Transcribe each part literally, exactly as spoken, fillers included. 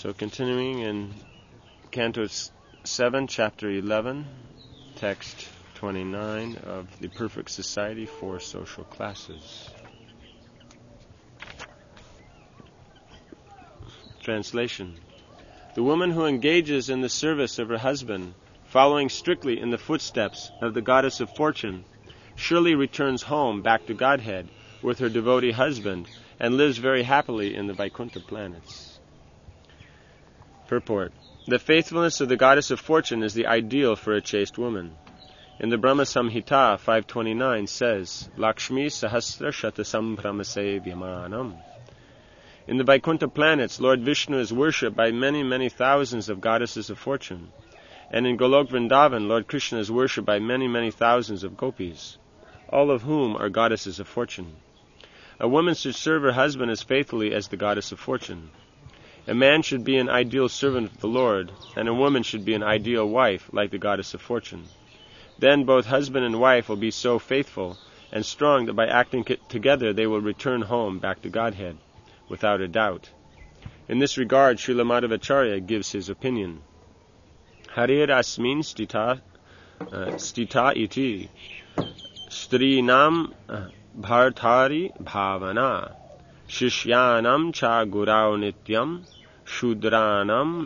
So continuing in Canto seven, Chapter eleven, Text twenty-nine of The Perfect Society for Social Classes. Translation. The woman who engages in the service of her husband, following strictly in the footsteps of the goddess of fortune, surely returns home back to Godhead with her devotee husband and lives very happily in the Vaikuntha planets. Purport. The faithfulness of the goddess of fortune is the ideal for a chaste woman. In the Brahma Samhita five twenty-nine says, Lakshmi Sahasra Shatasam Brahmase Vyamanam. In the Vaikuntha planets, Lord Vishnu is worshipped by many, many thousands of goddesses of fortune. And in Golok Vrindavan, Lord Krishna is worshipped by many, many thousands of gopis, all of whom are goddesses of fortune. A woman should serve her husband as faithfully as the goddess of fortune. A man should be an ideal servant of the Lord, and a woman should be an ideal wife like the goddess of fortune. Then both husband and wife will be so faithful and strong that by acting together they will return home back to Godhead, without a doubt. In this regard, Srila Madhvacharya gives his opinion. Harir asmin stita, uh, stita iti strinam bhartari bhavana shishyanam cha gurau nityam shudranam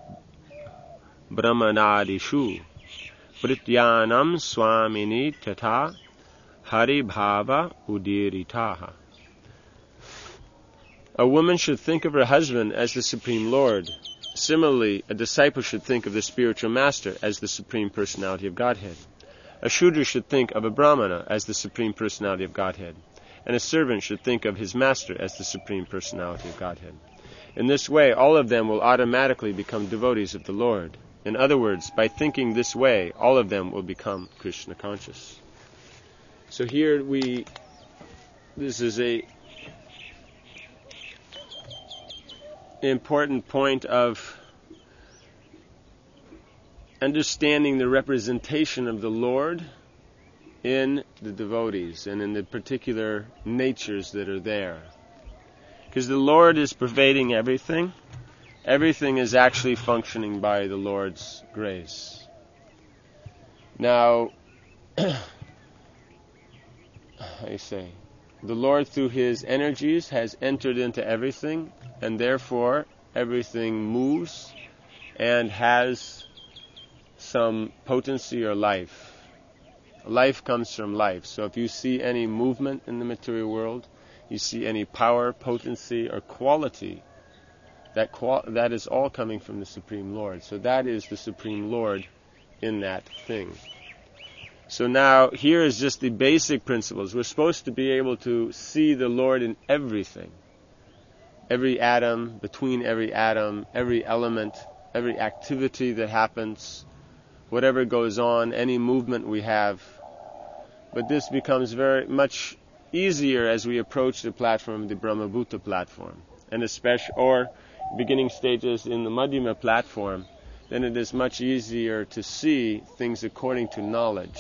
brahmanadishu prityanam swamini tata hari bhava udiritaha. A woman should think of her husband as the Supreme Lord. Similarly, a disciple should think of the spiritual master as the Supreme Personality of Godhead. A Shudra should think of a Brahmana as the Supreme Personality of Godhead. And a servant should think of his master as the Supreme Personality of Godhead. In this way, all of them will automatically become devotees of the Lord. In other words, by thinking this way, all of them will become Krishna conscious. So here we, this is a important point of understanding the representation of the Lord in the devotees and in the particular natures that are there. Because the Lord is pervading everything. Everything is actually functioning by the Lord's grace. Now, I say, the Lord through His energies has entered into everything, and therefore everything moves and has some potency or life. Life comes from life. So if you see any movement in the material world, you see any power, potency, or quality, that qual- that is all coming from the Supreme Lord. So that is the Supreme Lord in that thing. So now, here is just the basic principles. We're supposed to be able to see the Lord in everything. Every atom, between every atom, every element, every activity that happens, whatever goes on, any movement we have. But this becomes very much easier as we approach the platform, the Brahmabhuta platform, and especially, or beginning stages in the Madhyama platform, then it is much easier to see things according to knowledge.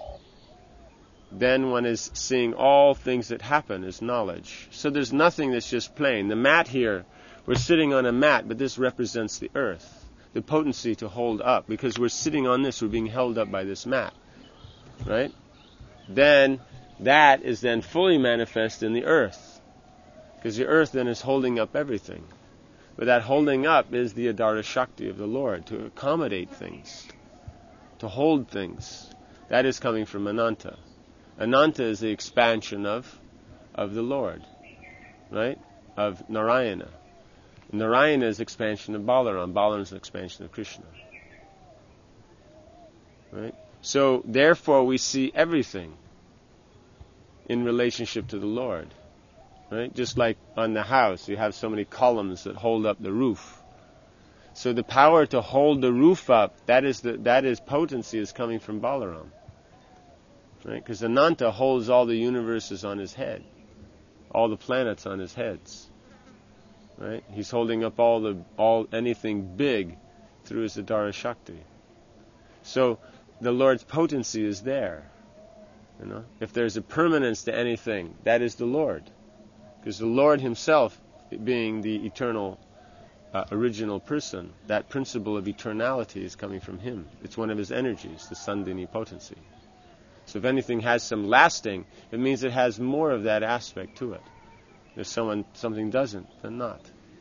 Then one is seeing all things that happen as knowledge. So there's nothing that's just plain. The mat here, we're sitting on a mat, but this represents the earth. The potency to hold up, because we're sitting on this, we're being held up by this mat, right? Then that is then fully manifest in the earth, because the earth then is holding up everything. But that holding up is the Adara Shakti of the Lord, to accommodate things, to hold things. That is coming from Ananta. Ananta is the expansion of of the Lord, right? Of Narayana. Narayana is expansion of Balaram. Balaram is an expansion of Krishna. Right? So, therefore, we see everything in relationship to the Lord. Right? Just like on the house, you have so many columns that hold up the roof. So the power to hold the roof up, that is the that is potency is coming from Balaram. Right? Because Ananta holds all the universes on his head, all the planets on his heads. Right? He's holding up all the all anything big through his Adara Shakti. So the Lord's potency is there. You know, if there's a permanence to anything, that is the Lord, because the Lord Himself, being the eternal uh, original person. That principle of eternality is coming from him. It's one of his energies, the Sandhini potency. So if anything has some lasting, it means it has more of that aspect to it. If someone something doesn't, then not.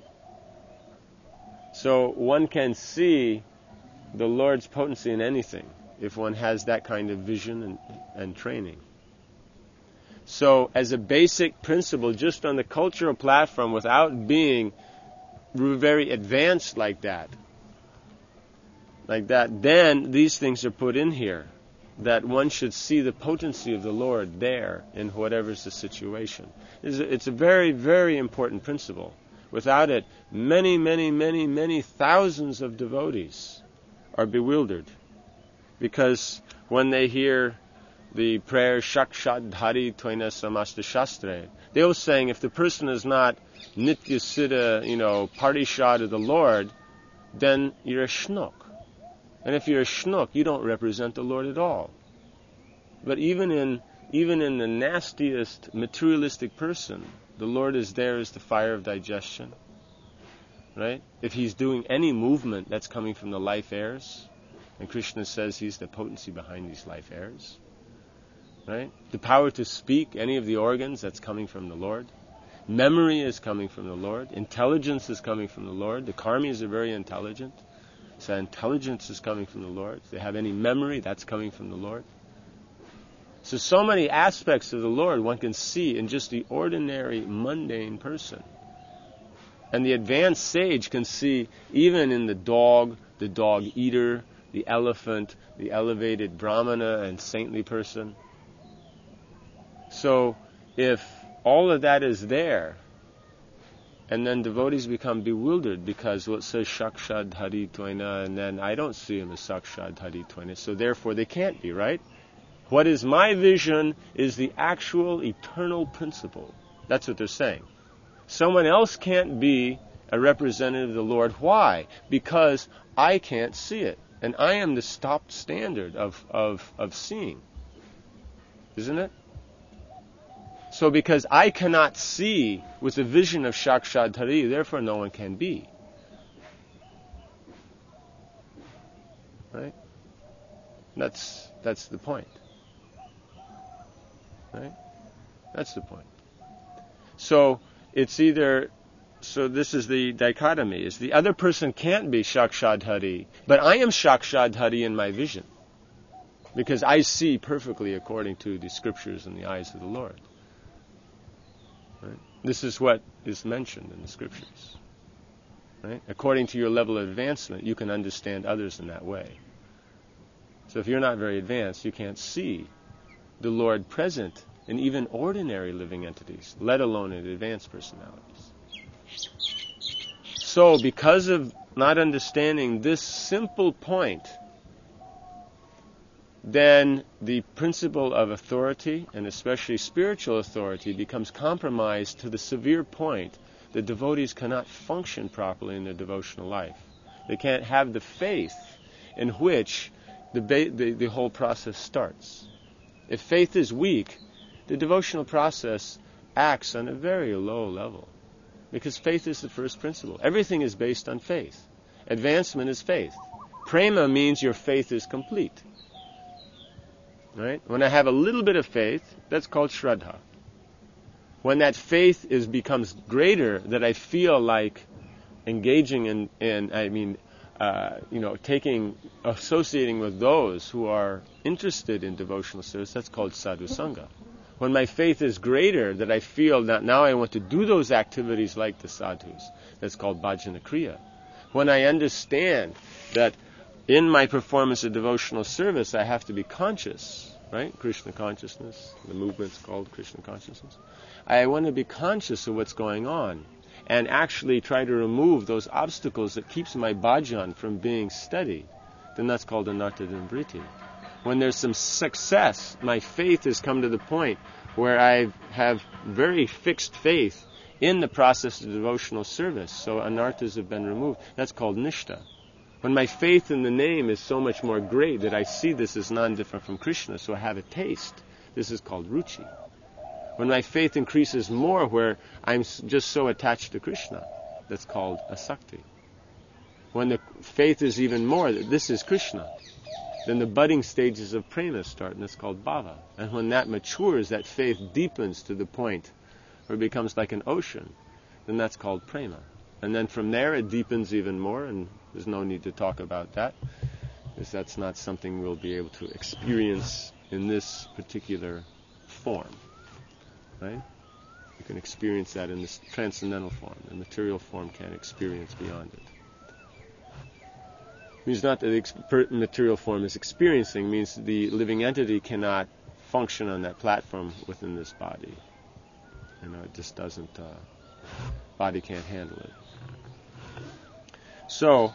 So one can see the Lord's potency in anything if one has that kind of vision and, and training. So as a basic principle, just on the cultural platform, without being very advanced like that, like that, then these things are put in here, that one should see the potency of the Lord there in whatever's the situation. It's a, it's a very, very important principle. Without it, many, many, many, many thousands of devotees are bewildered, because when they hear the prayer Shakshat Dhari Tvaina Samasta Shastre, they were saying if the person is not Nitya Siddha, you know, Parishad of the Lord, then you're a shnuk. And if you're a shnuk, you don't represent the Lord at all. But even in even in the nastiest materialistic person, the Lord is there as the fire of digestion. Right? If he's doing any movement, that's coming from the life airs. And Krishna says he's the potency behind these life airs. Right? The power to speak, any of the organs, that's coming from the Lord. Memory is coming from the Lord. Intelligence is coming from the Lord. The karmis are very intelligent. So intelligence is coming from the Lord. If they have any memory, that's coming from the Lord. So, so many aspects of the Lord one can see in just the ordinary, mundane person. And the advanced sage can see even in the dog, the dog eater, the elephant, the elevated brahmana and saintly person. So, if all of that is there, and then devotees become bewildered because what says Shakshad Hari Tvaina, and then I don't see him as Shakshad Hari Tvaina, so therefore they can't be, right? What is my vision is the actual eternal principle. That's what they're saying. Someone else can't be a representative of the Lord. Why? Because I can't see it. And I am the stopped standard of, of, of seeing. Isn't it? So because I cannot see with the vision of Shakshad Hari, therefore no one can be. Right? That's that's the point. Right? That's the point. So it's either, so this is the dichotomy, is the other person can't be Shakshad Hari, but I am Shakshad Hari in my vision, because I see perfectly according to the scriptures in the eyes of the Lord. Right? This is what is mentioned in the scriptures. Right? According to your level of advancement, you can understand others in that way. So if you're not very advanced, you can't see the Lord present in even ordinary living entities, let alone in advanced personalities. So because of not understanding this simple point, then the principle of authority, and especially spiritual authority, becomes compromised to the severe point that devotees cannot function properly in their devotional life. They can't have the faith in which the, ba- the, the whole process starts. If faith is weak, the devotional process acts on a very low level, because faith is the first principle. Everything is based on faith. Advancement is faith. Prema means your faith is complete. Right? When I have a little bit of faith, that's called Shraddha. When that faith is becomes greater, that I feel like engaging in, in I mean, uh, you know, taking, associating with those who are interested in devotional service, that's called sadhu sangha. When my faith is greater, that I feel that now I want to do those activities like the sadhus, that's called bhajana kriya. When I understand that in my performance of devotional service, I have to be conscious, right? Krishna consciousness, the movement's called Krishna consciousness. I want to be conscious of what's going on and actually try to remove those obstacles that keeps my bhajan from being steady. Then that's called anartha nimvriti. When there's some success, my faith has come to the point where I have very fixed faith in the process of devotional service, so anarthas have been removed. That's called nishtha. When my faith in the name is so much more great that I see this as non-different from Krishna, so I have a taste, this is called ruchi. When my faith increases more where I'm just so attached to Krishna, that's called asakti. when the faith is even more that this is Krishna, then the budding stages of prema start, and it's called bhava. And when that matures, that faith deepens to the point where it becomes like an ocean, then that's called prema. And then from there it deepens even more, and there's no need to talk about that, because that's not something we'll be able to experience in this particular form, right? You can experience that in this transcendental form. The material form can't experience beyond it. It means not that the ex- material form is experiencing, it means the living entity cannot function on that platform within this body. You know, it just doesn't, uh, body can't handle it. So,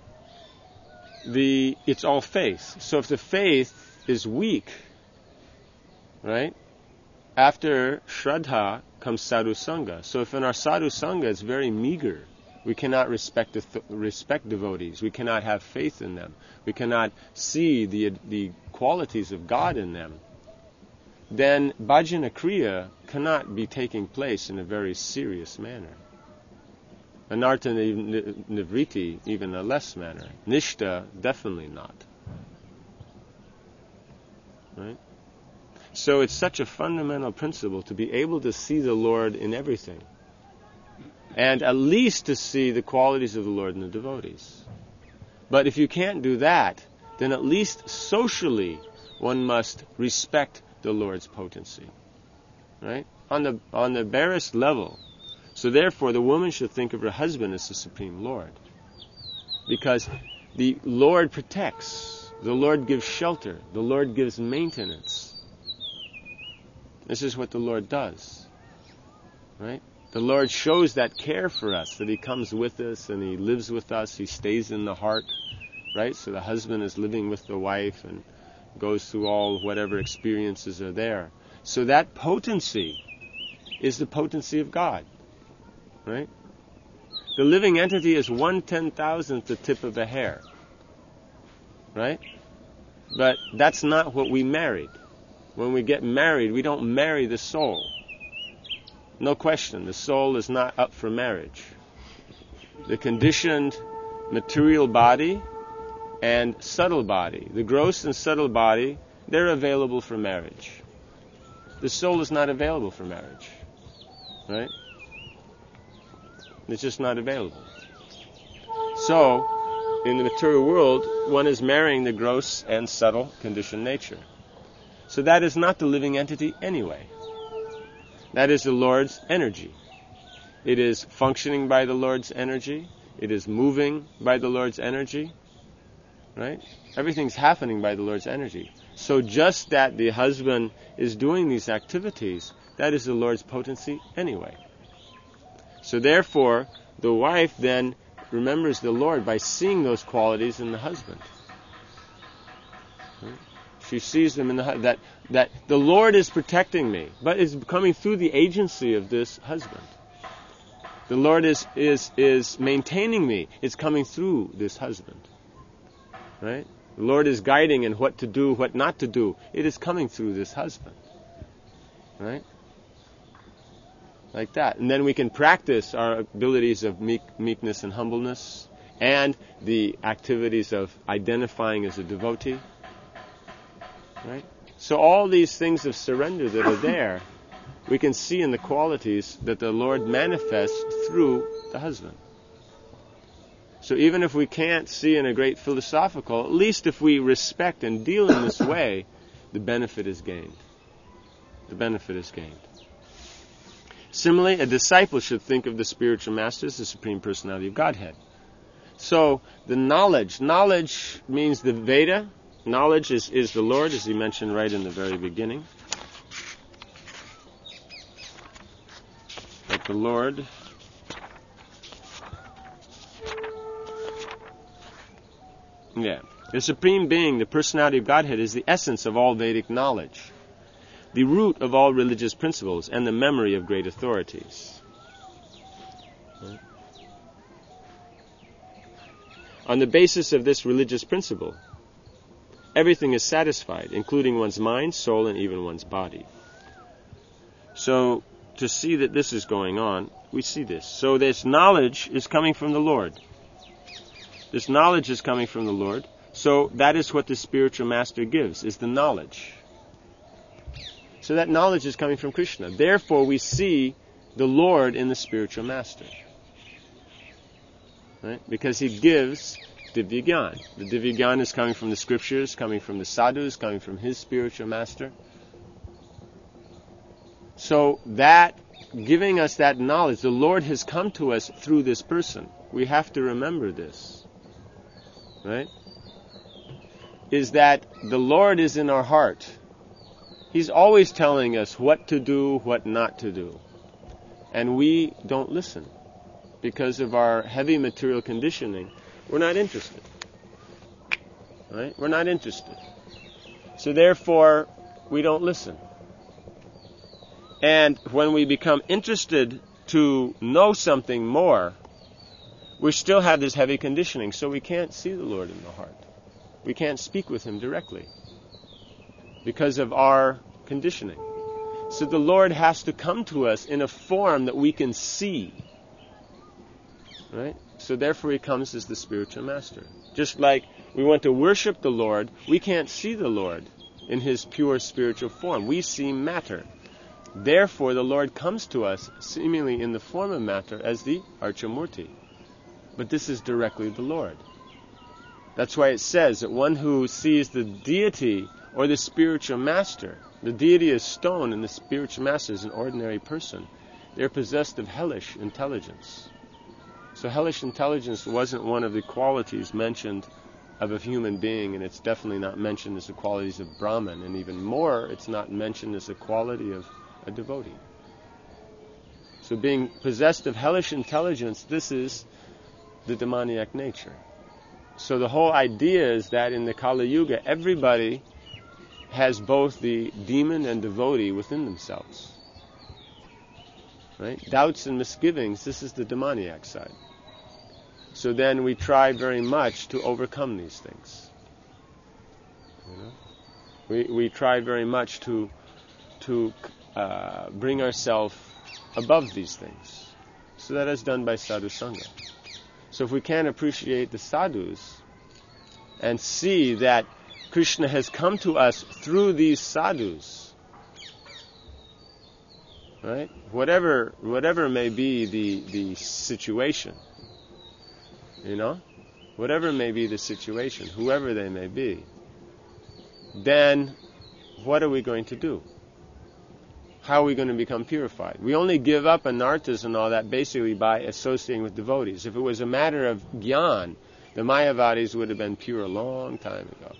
the it's all faith. So if the faith is weak, right, after Shraddha comes Sadhu Sangha. So if in our Sadhu Sangha it's very meager, we cannot respect th- respect devotees, we cannot have faith in them, we cannot see the the qualities of God in them, then bhajana kriya cannot be taking place in a very serious manner. Anartha nivriti, even a less manner. Nishta, definitely not. Right? So it's such a fundamental principle to be able to see the Lord in everything, and at least to see the qualities of the Lord in the devotees. But if you can't do that, then at least socially one must respect the Lord's potency. Right? On the on the barest level. So therefore, the woman should think of her husband as the Supreme Lord. Because the Lord protects, the Lord gives shelter, the Lord gives maintenance. This is what the Lord does. Right? The Lord shows that care for us, that He comes with us and He lives with us, He stays in the heart. Right? So the husband is living with the wife and goes through all whatever experiences are there. So that potency is the potency of God. Right? The living entity is one ten thousandth the tip of a hair. Right? But that's not what we married. When we get married, we don't marry the soul. No question, the soul is not up for marriage. The conditioned material body and subtle body, the gross and subtle body, they're available for marriage. The soul is not available for marriage. Right? It's just not available. So, in the material world, one is marrying the gross and subtle conditioned nature. So that is not the living entity anyway. That is the Lord's energy. It is functioning by the Lord's energy. It is moving by the Lord's energy. Right? Everything's happening by the Lord's energy. So just that the husband is doing these activities, that is the Lord's potency anyway. So therefore, the wife then remembers the Lord by seeing those qualities in the husband. Right? She sees them in the that that the Lord is protecting me, but it's coming through the agency of this husband. The Lord is is is maintaining me. It's coming through this husband. Right? The Lord is guiding in what to do, what not to do. It is coming through this husband. Right? Like that. And then we can practice our abilities of meek, meekness and humbleness, and the activities of identifying as a devotee. Right? So all these things of surrender that are there, we can see in the qualities that the Lord manifests through the husband. So even if we can't see in a great philosophical, at least if we respect and deal in this way, the benefit is gained. The benefit is gained. Similarly, a disciple should think of the spiritual master as the Supreme Personality of Godhead. So, the knowledge. Knowledge means the Veda. Knowledge is, is the Lord, as he mentioned right in the very beginning. That the Lord Yeah. The Supreme Being, the Personality of Godhead, is the essence of all Vedic knowledge, the root of all religious principles, and the memory of great authorities. Right? On the basis of this religious principle, everything is satisfied, including one's mind, soul, and even one's body. So, to see that this is going on, we see this. So this knowledge is coming from the Lord. This knowledge is coming from the Lord. So that is what the spiritual master gives, is the knowledge. So that knowledge is coming from Krishna. Therefore, we see the Lord in the spiritual master. Right? Because he gives Divya Gyan. The Divya Gyan is coming from the scriptures, coming from the sadhus, coming from his spiritual master. So that, giving us that knowledge, the Lord has come to us through this person. We have to remember this. Right? Is that the Lord is in our heart. He's always telling us what to do, what not to do. And we don't listen. Because of our heavy material conditioning, we're not interested. Right? We're not interested. So therefore, we don't listen. And when we become interested to know something more, we still have this heavy conditioning, so we can't see the Lord in the heart. We can't speak with him directly because of our conditioning. So the Lord has to come to us in a form that we can see. Right? So therefore he comes as the spiritual master. Just like we want to worship the Lord, we can't see the Lord in his pure spiritual form. We see matter. Therefore the Lord comes to us seemingly in the form of matter as the Archamurti. But this is directly the Lord. That's why it says that one who sees the deity or the spiritual master, the deity is stone and the spiritual master is an ordinary person, they're possessed of hellish intelligence. So hellish intelligence wasn't one of the qualities mentioned of a human being, and it's definitely not mentioned as the qualities of Brahman, and even more, it's not mentioned as a quality of a devotee. So being possessed of hellish intelligence, this is the demoniac nature. So the whole idea is that in the Kali Yuga, everybody has both the demon and devotee within themselves. Right? Doubts and misgivings, this is the demoniac side. So then we try very much to overcome these things. You know? We we try very much to to uh, bring ourselves above these things. So that is done by sadhu sangha. So if we can't appreciate the sadhus and see that Krishna has come to us through these sadhus, right? Whatever whatever may be the the situation, you know, whatever may be the situation, whoever they may be, then what are we going to do? How are we going to become purified? We only give up anarthas and all that basically by associating with devotees. If it was a matter of gyan, the Mayavadis would have been pure a long time ago.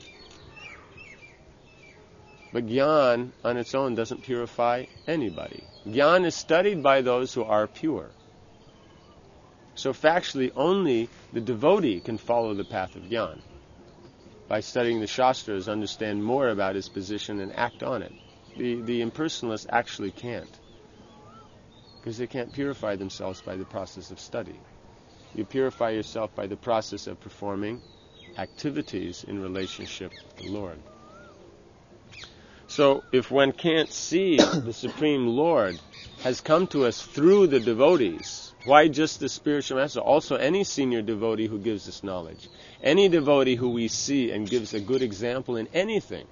But gyan on its own doesn't purify anybody. Gyan is studied by those who are pure. So factually, only the devotee can follow the path of gyan. By studying the Shastras, understand more about his position and act on it. The, the impersonalists actually can't. Because they can't purify themselves by the process of study. You purify yourself by the process of performing activities in relationship with the Lord. So if one can't see the Supreme Lord has come to us through the devotees, why just the spiritual master? Also any senior devotee who gives us knowledge. Any devotee who we see and gives a good example in anything.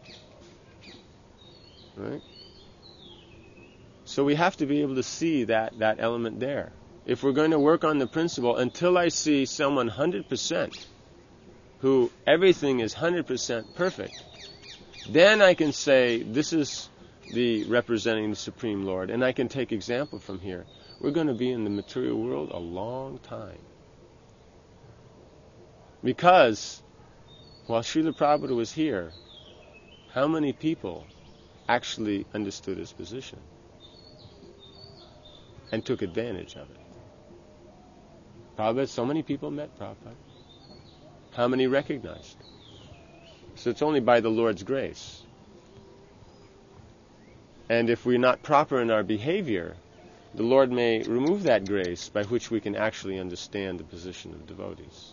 Right? So we have to be able to see that, that element there. If we're going to work on the principle, until I see someone one hundred percent, who everything is one hundred percent perfect, then I can say, this is the representing the Supreme Lord, and I can take example from here. We're going to be in the material world a long time. Because, while Srila Prabhupada was here, how many people actually understood his position and took advantage of it? Prabhupada, so many people met Prabhupada. How many recognized? So it's only by the Lord's grace. And if we're not proper in our behavior, the Lord may remove that grace by which we can actually understand the position of devotees.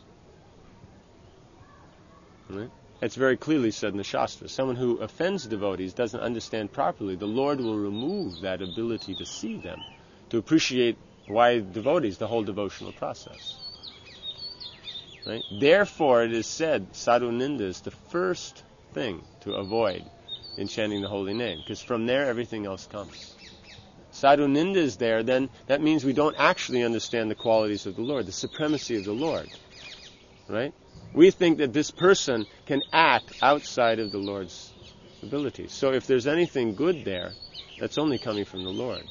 Right? It's very clearly said in the Shastra. Someone who offends devotees, doesn't understand properly, the Lord will remove that ability to see them, to appreciate why devotees, the whole devotional process. Right? Therefore, it is said, sadhu ninda is the first thing to avoid in chanting the holy name, because from there everything else comes. Sadhu ninda is there, then that means we don't actually understand the qualities of the Lord, the supremacy of the Lord. Right? We think that this person can act outside of the Lord's abilities. So if there's anything good there, that's only coming from the Lord.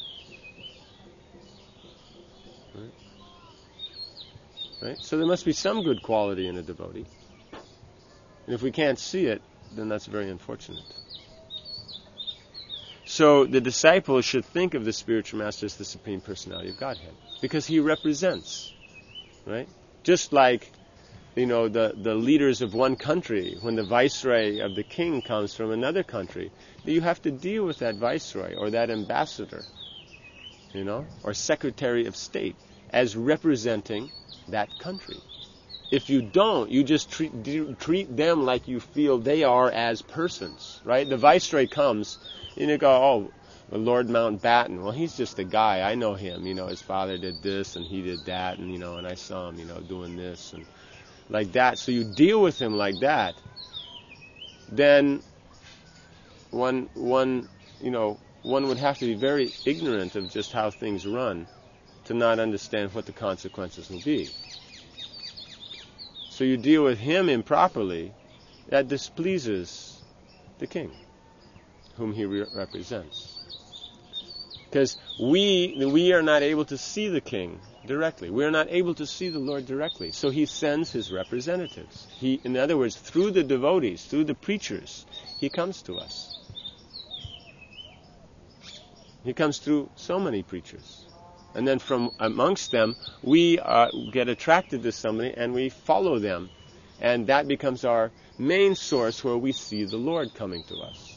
Right? Right? So there must be some good quality in a devotee. And if we can't see it, then that's very unfortunate. So the disciple should think of the spiritual master as the Supreme Personality of Godhead, because he represents, right? Just like, you know, the, the leaders of one country, when the viceroy of the king comes from another country, you have to deal with that viceroy or that ambassador, you know, or secretary of state as representing that country. If you don't, you just treat, treat them like you feel they are as persons, right? The viceroy comes, and you go, oh, Lord Mountbatten, well, he's just a guy. I know him. You know, his father did this, and he did that, and, you know, and I saw him, you know, doing this, and like that. So you deal with him like that. Then one, one, you know, one would have to be very ignorant of just how things run to not understand what the consequences will be. So you deal with him improperly, that displeases the king, whom he re- represents. Because we we are not able to see the king directly. We are not able to see the Lord directly. So he sends his representatives. He, in other words, through the devotees, through the preachers, he comes to us. He comes through so many preachers. And then from amongst them, we uh, get attracted to somebody and we follow them. And that becomes our main source where we see the Lord coming to us.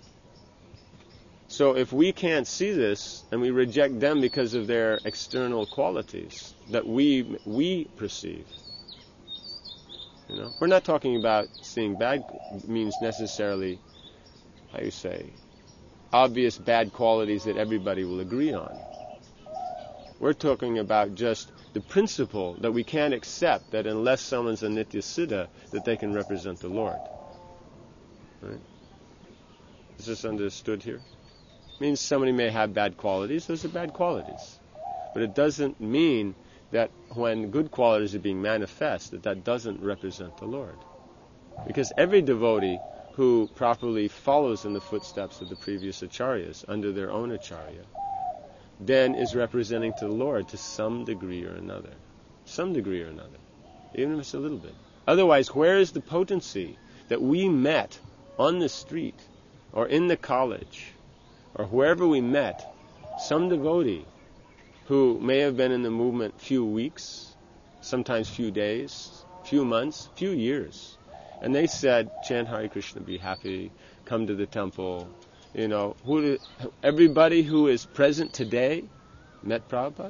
So if we can't see this and we reject them because of their external qualities that we we perceive, you know, we're not talking about seeing bad means necessarily, how you say, obvious bad qualities that everybody will agree on. We're talking about just the principle that we can't accept that unless someone's a Nitya Siddha, that they can represent the Lord. Right? Is this understood here? It means somebody may have bad qualities. Those are bad qualities. But it doesn't mean that when good qualities are being manifest, that that doesn't represent the Lord. Because every devotee who properly follows in the footsteps of the previous acharyas, under their own acharya, then is representing to the Lord to some degree or another. Some degree or another. Even if it's a little bit. Otherwise, where is the potency that we met on the street or in the college or wherever we met some devotee who may have been in the movement few weeks, sometimes few days, few months, few years, and they said, chant Hare Krishna, be happy, come to the temple. You know, who, everybody who is present today met Prabhupada.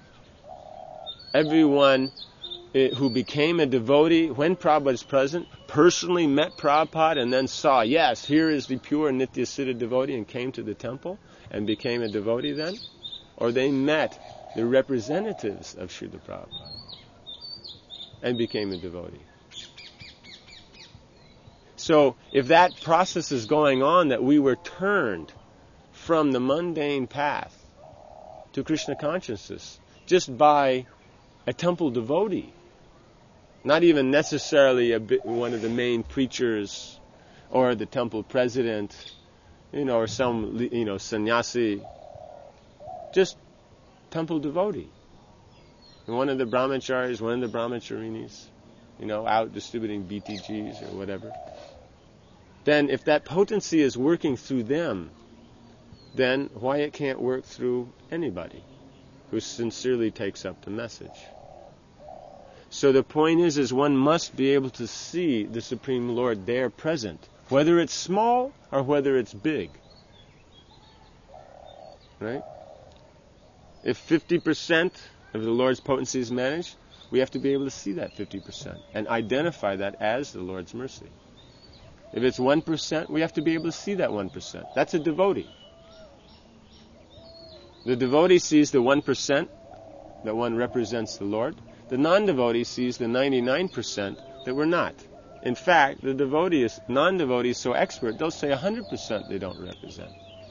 Everyone who became a devotee when Prabhupada is present personally met Prabhupada and then saw, yes, here is the pure Nitya Siddha devotee, and came to the temple and became a devotee then. Or they met the representatives of Srila Prabhupada and became a devotee. So if that process is going on, that we were turned from the mundane path to Krishna consciousness just by a temple devotee, not even necessarily a bit, one of the main preachers or the temple president, you know, or some, you know, sannyasi, just temple devotee. And one of the brahmacharis, one of the brahmacharinis, you know, out distributing B T Gs or whatever. Then if that potency is working through them, then why it can't work through anybody who sincerely takes up the message? So the point is, is one must be able to see the Supreme Lord there present, whether it's small or whether it's big. Right? If fifty percent of the Lord's potency is managed, we have to be able to see that fifty percent and identify that as the Lord's mercy. If it's one percent, we have to be able to see that one percent. That's a devotee. The devotee sees the one percent that one represents the Lord. The non-devotee sees the ninety-nine percent that we're not. In fact, the devotee is, non-devotee is so expert, they'll say one hundred percent they don't represent.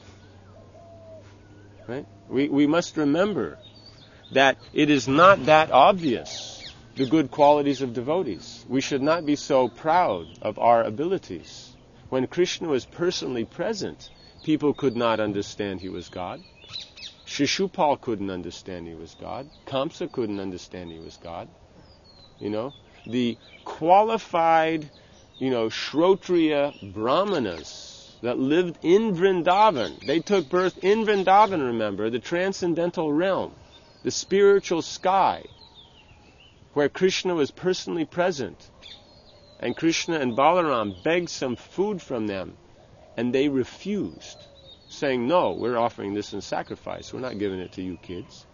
Right? We, we must remember that it is not that obvious, the good qualities of devotees. We should not be so proud of our abilities. When Krishna was personally present, people could not understand he was God. Shishupal couldn't understand he was God. Kamsa couldn't understand he was God. You know, the qualified, you know, Shrotriya Brahmanas that lived in Vrindavan, they took birth in Vrindavan, remember, the transcendental realm, the spiritual sky, where Krishna was personally present. And Krishna and Balaram begged some food from them, and they refused, saying, no, we're offering this in sacrifice. We're not giving it to you kids.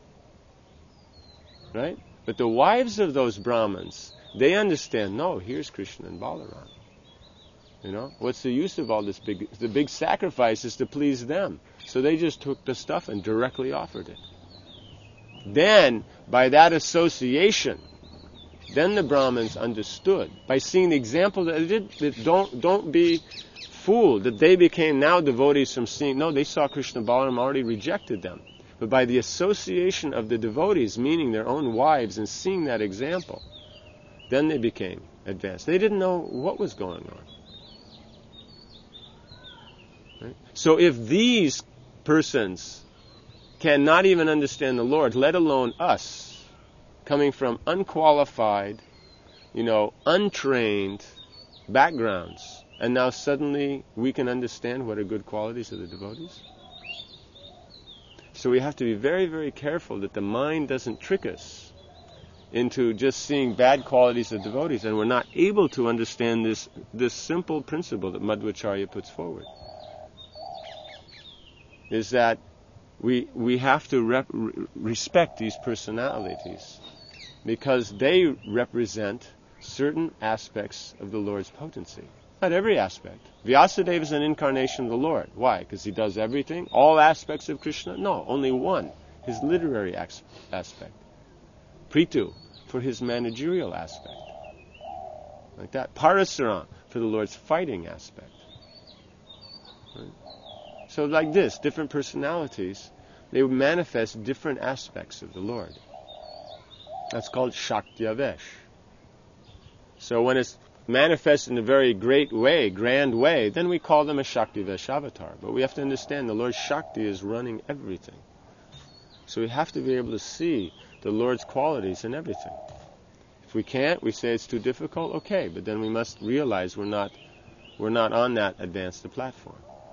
Right? But the wives of those Brahmins, they understand, no, here's Krishna and Balaram. You know, what's the use of all this big, the big sacrifice is to please them. So they just took the stuff and directly offered it. Then, by that association, then the Brahmins understood, by seeing the example that they did, that don't, don't be fooled, that they became now devotees from seeing, no, they saw Krishna Balaram already rejected them. But by the association of the devotees, meaning their own wives, and seeing that example, then they became advanced. They didn't know what was going on. Right? So if these persons cannot even understand the Lord, let alone us, coming from unqualified, you know, untrained backgrounds, and now suddenly we can understand what are good qualities of the devotees? So we have to be very, very careful that the mind doesn't trick us into just seeing bad qualities of devotees, and we're not able to understand this, this simple principle that Madhvacharya puts forward. Is that we we have to rep, respect these personalities because they represent certain aspects of the Lord's potency. Not every aspect. Vyasadeva is an incarnation of the Lord. Why? Because he does everything? All aspects of Krishna? No, only one. His literary as- aspect. Prithu, for his managerial aspect. Like that. Parasaram, for the Lord's fighting aspect. Right? So like this, different personalities, they manifest different aspects of the Lord. That's called Shakti-avesh. So when it's manifest in a very great way, grand way, then we call them a Shakti-avesh avatar. But we have to understand the Lord's Shakti is running everything. So we have to be able to see the Lord's qualities in everything. If we can't, we say it's too difficult, okay, but then we must realize we're not we're not on that advanced platform.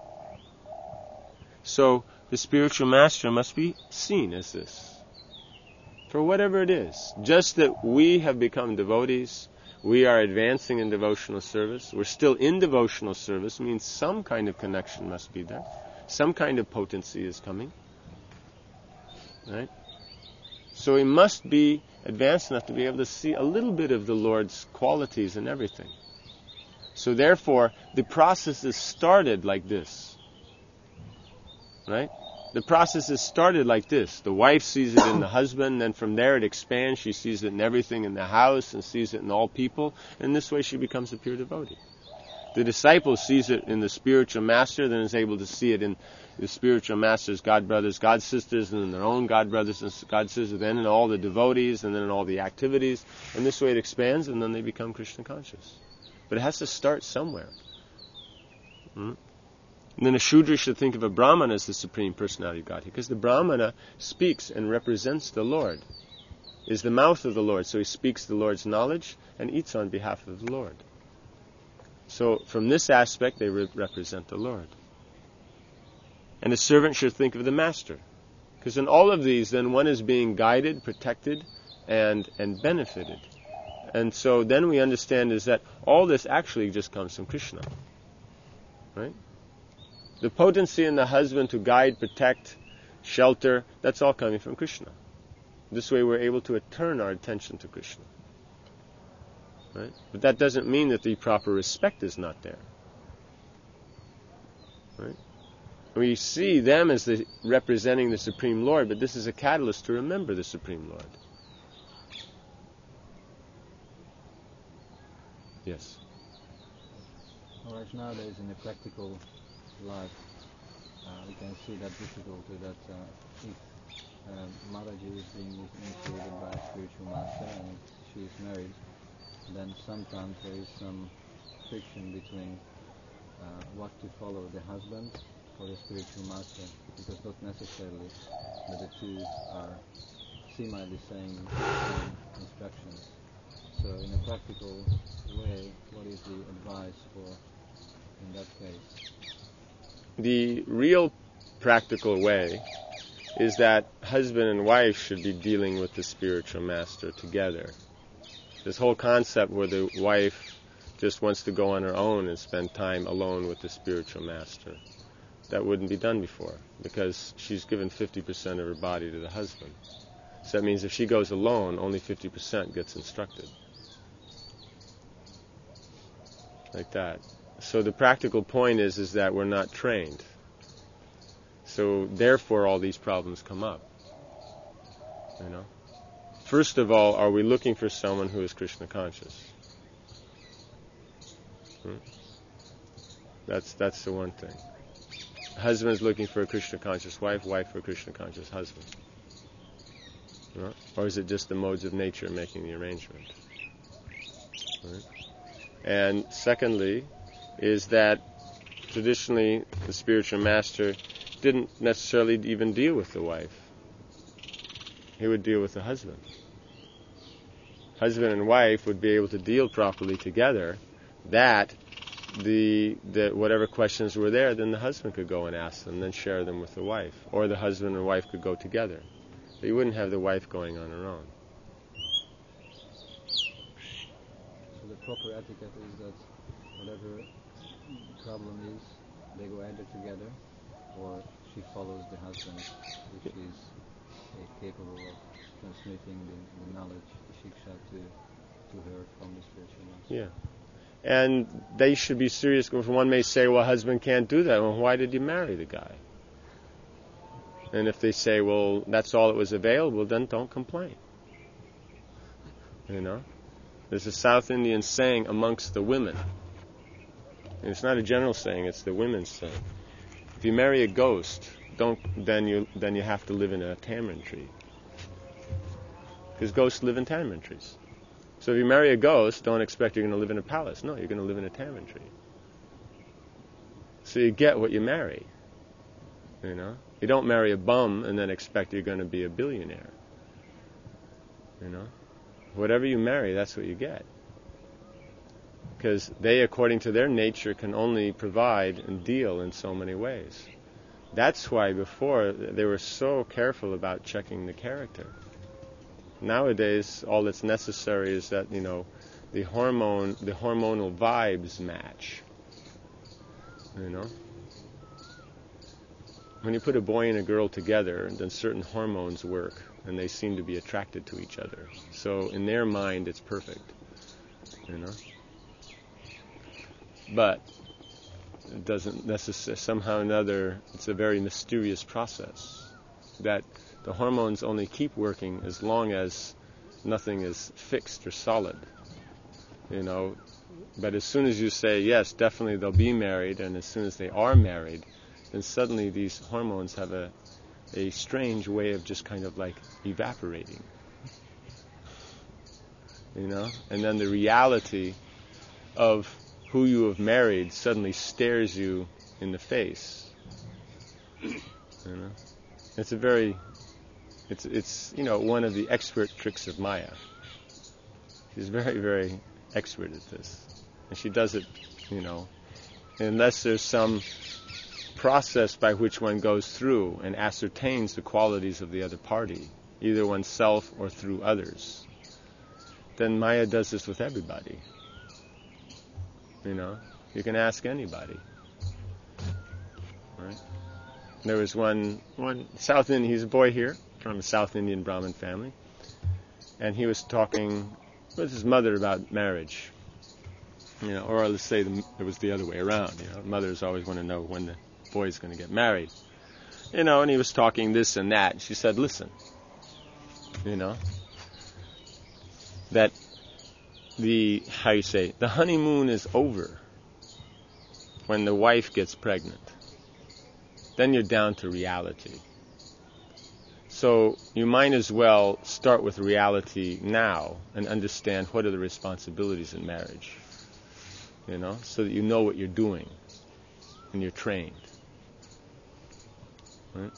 So the spiritual master must be seen as this. For whatever it is. Just that we have become devotees, we are advancing in devotional service, we're still in devotional service, means some kind of connection must be there. Some kind of potency is coming. Right? So we must be advanced enough to be able to see a little bit of the Lord's qualities in everything. So therefore, the process is started like this. Right? The process is started like this. The wife sees it in the husband, then from there it expands. She sees it in everything in the house and sees it in all people. And this way she becomes a pure devotee. The disciple sees it in the spiritual master, then is able to see it in the spiritual master's god brothers, god sisters, and in their own god brothers and god sisters, then in all the devotees, and then in all the activities. And this way it expands, and then they become Krishna conscious. But it has to start somewhere. Hmm? And then a Shudra should think of a Brahmana as the Supreme Personality of Godhead, because the Brahmana speaks and represents the Lord, is the mouth of the Lord, so he speaks the Lord's knowledge and eats on behalf of the Lord. So from this aspect, they re- represent the Lord. And a servant should think of the master, because in all of these, then one is being guided, protected, and and benefited. And so then we understand is that all this actually just comes from Krishna. Right? The potency in the husband to guide, protect, shelter, that's all coming from Krishna. This way we're able to turn our attention to Krishna. Right? But that doesn't mean that the proper respect is not there. Right? We see them as the representing the Supreme Lord, but this is a catalyst to remember the Supreme Lord. Yes. Whereas nowadays in the practical life, uh, we can see that difficulty that uh, if uh, Mataji is being initiated by a spiritual master and she is married, then sometimes there is some friction between uh, what to follow, the husband or the spiritual master, because not necessarily that the two are seemingly saying the same instructions. So in a practical way, what is the advice for in that case? The real practical way is that husband and wife should be dealing with the spiritual master together. This whole concept where the wife just wants to go on her own and spend time alone with the spiritual master, that wouldn't be done before, because she's given fifty percent of her body to the husband. So that means if she goes alone, only fifty percent gets instructed. Like that. So the practical point is, is that we're not trained. So therefore all these problems come up. You know? First of all, are we looking for someone who is Krishna conscious? Hmm? That's that's the one thing. Husband is looking for a Krishna conscious wife, wife for a Krishna conscious husband. You know? Or is it just the modes of nature making the arrangement? Right? And secondly, is that traditionally the spiritual master didn't necessarily even deal with the wife. He would deal with the husband. Husband and wife would be able to deal properly together, that the, the whatever questions were there, then the husband could go and ask them, then share them with the wife. Or the husband and wife could go together. But you wouldn't have the wife going on her own. So the proper etiquette is that whatever problem is, they go either together, or she follows the husband if she is uh, capable of transmitting the, the knowledge, the shiksha, to, to her from the spiritual master. Yeah. And they should be serious. One may say, well, husband can't do that. Well, why did you marry the guy? And if they say, well, that's all that was available, then don't complain. You know? There's a South Indian saying amongst the women. And it's not a general saying, it's the women's saying. If you marry a ghost, don't then you then you have to live in a tamarind tree. Because ghosts live in tamarind trees. So if you marry a ghost, don't expect you're going to live in a palace. No, you're going to live in a tamarind tree. So you get what you marry. You know? You don't marry a bum and then expect you're going to be a billionaire. You know? Whatever you marry, that's what you get. Because they, according to their nature, can only provide and deal in so many ways. That's why before they were so careful about checking the character. Nowadays, all that's necessary is that, you know, the hormone, the hormonal vibes match. You know? When you put a boy and a girl together, then certain hormones work, and they seem to be attracted to each other. So in their mind, it's perfect. You know? But it doesn't necessarily, somehow or another, it's a very mysterious process. That the hormones only keep working as long as nothing is fixed or solid. You know, but as soon as you say, yes, definitely they'll be married, and as soon as they are married, then suddenly these hormones have a, a strange way of just kind of like evaporating. You know? And then the reality of who you have married suddenly stares you in the face. You know? It's a very, it's, it's, you know, one of the expert tricks of Maya. She's very, very expert at this. And she does it, you know, unless there's some process by which one goes through and ascertains the qualities of the other party, either oneself or through others, then Maya does this with everybody. You know, you can ask anybody. Right? There was one, one South Indian, he's a boy here, from a South Indian Brahmin family, and he was talking with his mother about marriage. You know, or let's say the, it was the other way around. You know, mothers always want to know when the boy's going to get married. You know, and he was talking this and that. And she said, listen, you know, that the, how you say, the honeymoon is over when the wife gets pregnant. Then you're down to reality. So you might as well start with reality now and understand what are the responsibilities in marriage, you know, so that you know what you're doing and you're trained. Right?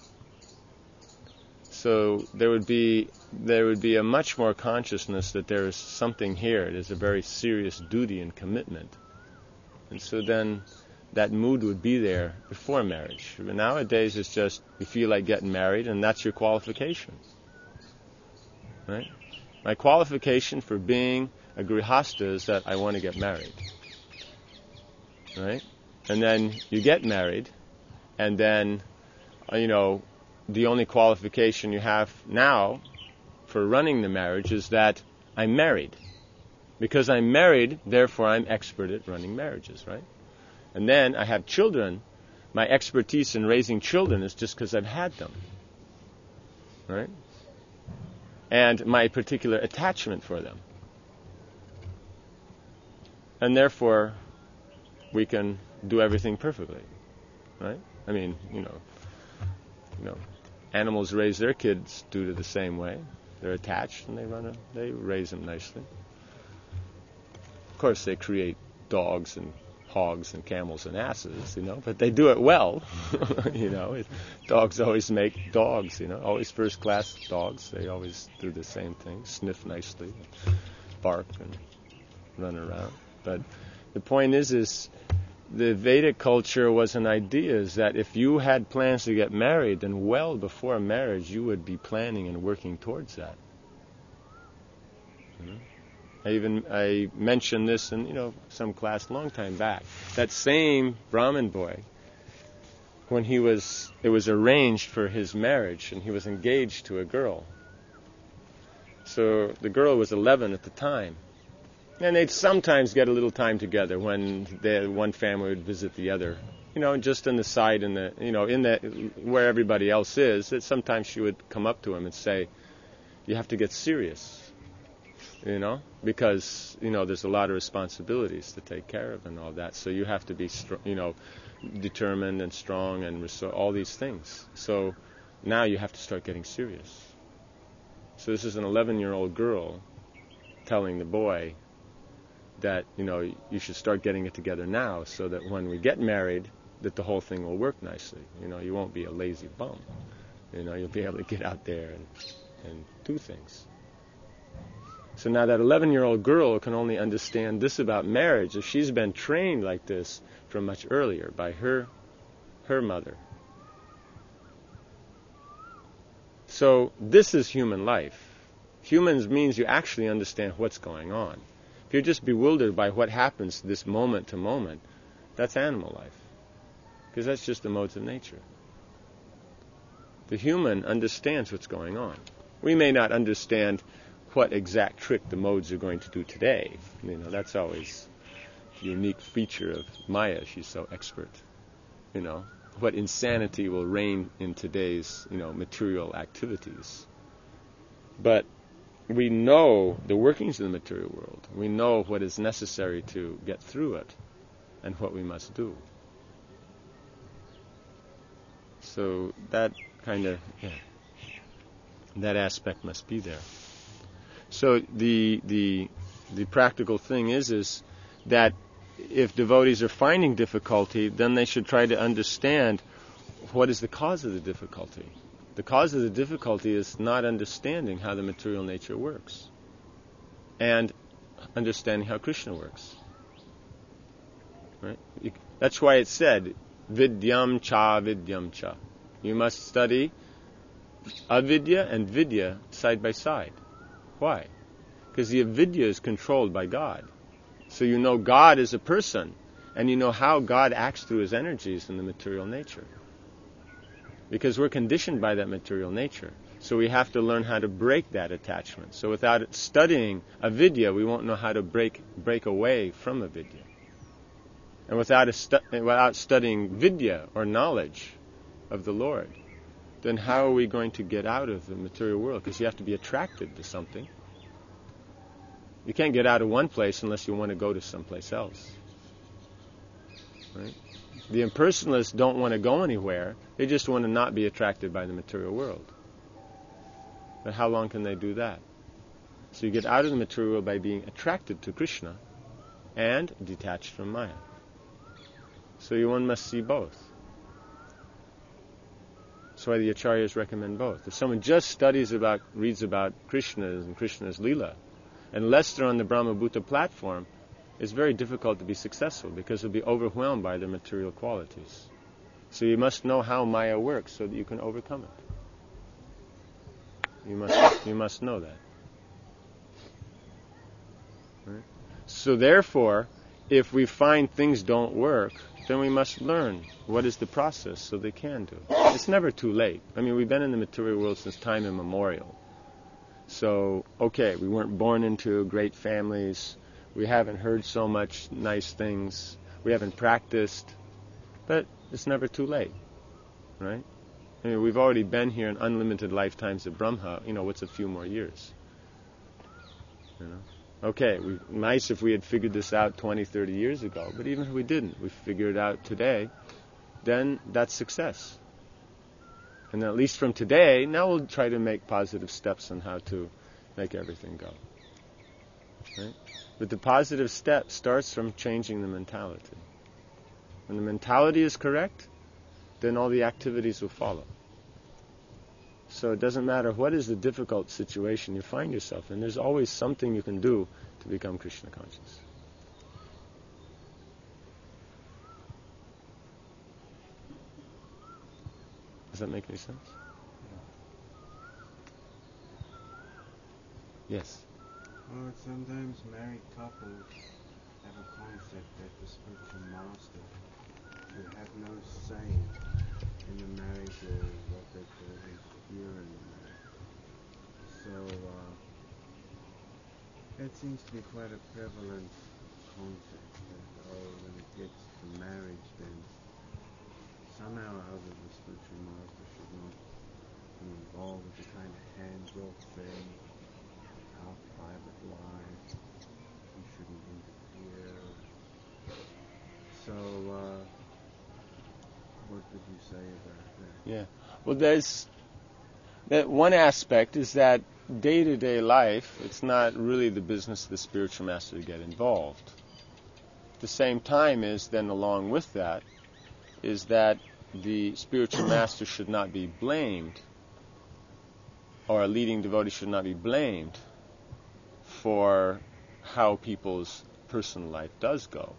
So there would be there would be a much more consciousness that there is something here. There's a very serious duty and commitment, and so then that mood would be there before marriage. But nowadays it's just you feel like getting married, and that's your qualification. Right? My qualification for being a grihasta is that I want to get married. Right? And then you get married, and then you know. The only qualification you have now for running the marriage is that I'm married. Because I'm married, therefore I'm expert at running marriages, right? And then I have children. My expertise in raising children is just because I've had them, right? And my particular attachment for them. And therefore, we can do everything perfectly, right? I mean, you know, you know, animals raise their kids due to the same way. They're attached and they run a, they raise them nicely. Of course, they create dogs and hogs and camels and asses, you know, but they do it well. you know, it, dogs always make dogs, you know, always first-class dogs. They always do the same thing, sniff nicely, bark and run around. But the point is, is the Vedic culture was an idea is that if you had plans to get married, then well before marriage you would be planning and working towards that. You know? I even I mentioned this in you know some class a long time back. That same Brahmin boy, when he was it was arranged for his marriage and he was engaged to a girl. So the girl was eleven at the time. And they'd sometimes get a little time together when the one family would visit the other, you know, just on the side in the, you know, in the where everybody else is. That sometimes she would come up to him and say, "You have to get serious, you know, because you know there's a lot of responsibilities to take care of and all that. So you have to be, str- you know, determined and strong and reso- all these things. So now you have to start getting serious." So this is an eleven-year-old girl telling the boy that, you know, you should start getting it together now so that when we get married, that the whole thing will work nicely. You know, you won't be a lazy bum. You know, you'll be able to get out there and, and do things. So now that eleven-year-old girl can only understand this about marriage if she's been trained like this from much earlier by her, her mother. So this is human life. Humans means you actually understand what's going on. If you're just bewildered by what happens this moment to moment, that's animal life. Because that's just the modes of nature. The human understands what's going on. We may not understand what exact trick the modes are going to do today. You know, that's always a unique feature of Maya. She's so expert. You know, what insanity will reign in today's, you know, material activities. But we know the workings of the material world. We know what is necessary to get through it and what we must do. So that kind of, yeah, that aspect must be there. So the the the practical thing is is that if devotees are finding difficulty, then they should try to understand what is the cause of the difficulty. The cause of the difficulty is not understanding how the material nature works and understanding how Krishna works. Right? That's why it said, vidyam cha vidyam cha. You must study avidya and vidya side by side. Why? Because the avidya is controlled by God. So you know God is a person, and you know how God acts through his energies in the material nature. Because we're conditioned by that material nature. So we have to learn how to break that attachment. So without studying avidya, we won't know how to break break away from avidya. And without, a stu- without studying vidya, or knowledge of the Lord, then how are we going to get out of the material world? Because you have to be attracted to something. You can't get out of one place unless you want to go to someplace else. Right? The impersonalists don't want to go anywhere. They just want to not be attracted by the material world. But how long can they do that? So you get out of the material world by being attracted to Krishna and detached from Maya. So you one must see both. That's why the acharyas recommend both. If someone just studies about, reads about Krishna's and Krishna's Leela, unless they're on the Brahmabhuta platform, it's very difficult to be successful because they'll be overwhelmed by their material qualities. So you must know how Maya works so that you can overcome it. You must, you must know that. Right? So therefore, if we find things don't work, then we must learn what is the process so they can do. It's never too late. I mean, we've been in the material world since time immemorial. So, okay, we weren't born into great families. We haven't heard so much nice things. We haven't practiced. But it's never too late, right? I mean, we've already been here in unlimited lifetimes of Brahma. You know, what's a few more years? You know? Okay, we, nice if we had figured this out twenty, thirty years ago, but even if we didn't, we figured it out today, then that's success. And at least from today, now we'll try to make positive steps on how to make everything go. Right? But the positive step starts from changing the mentality. When the mentality is correct, then all the activities will follow. So it doesn't matter what is the difficult situation you find yourself in, there's always something you can do to become Krishna conscious. Does that make any sense? Yes. Well, sometimes married couples have a concept that the spiritual master should have no say in the marriage or what they call interfere in the marriage. So uh, that seems to be quite a prevalent concept that, oh, when it gets to marriage, then somehow or other the spiritual master should not be involved with the kind of hands-off thing, our private life, he shouldn't interfere. So, uh, what would you say about that? Yeah. Well, there's that one aspect is that day-to-day life, it's not really the business of the spiritual master to get involved. At the same time is then along with that is that the spiritual master should not be blamed, or a leading devotee should not be blamed for how people's personal life does go.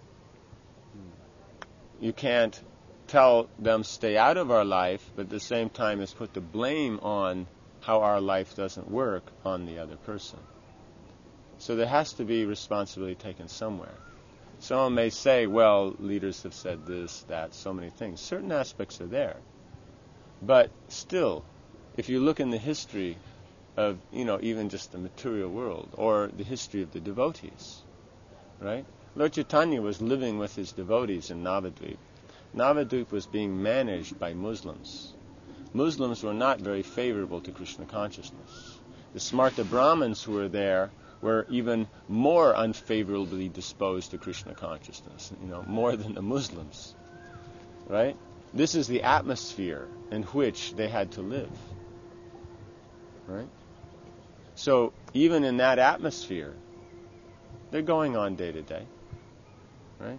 You can't tell them stay out of our life, but at the same time is put the blame on how our life doesn't work on the other person. So there has to be responsibility taken somewhere. Someone may say, well, leaders have said this, that, so many things. Certain aspects are there. But still, if you look in the history of, you know, even just the material world, or the history of the devotees, right? Lord Chaitanya was living with his devotees in Navadvip. Navadvip was being managed by Muslims. Muslims were not very favorable to Krishna consciousness. The Smarta Brahmins who were there were even more unfavorably disposed to Krishna consciousness, you know, more than the Muslims, right? This is the atmosphere in which they had to live, right? So even in that atmosphere, they're going on day to day, right?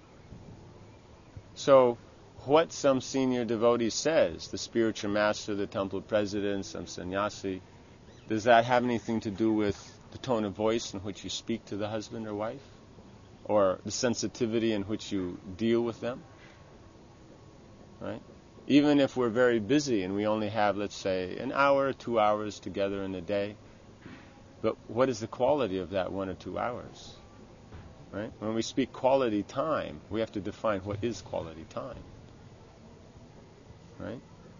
So what some senior devotee says, the spiritual master, the temple president, some sannyasi, does that have anything to do with the tone of voice in which you speak to the husband or wife? Or the sensitivity in which you deal with them? Right? Even if we're very busy and we only have, let's say, an hour or two hours together in a day, but what is the quality of that one or two hours? Right? When we speak quality time, we have to define what is quality time. Right?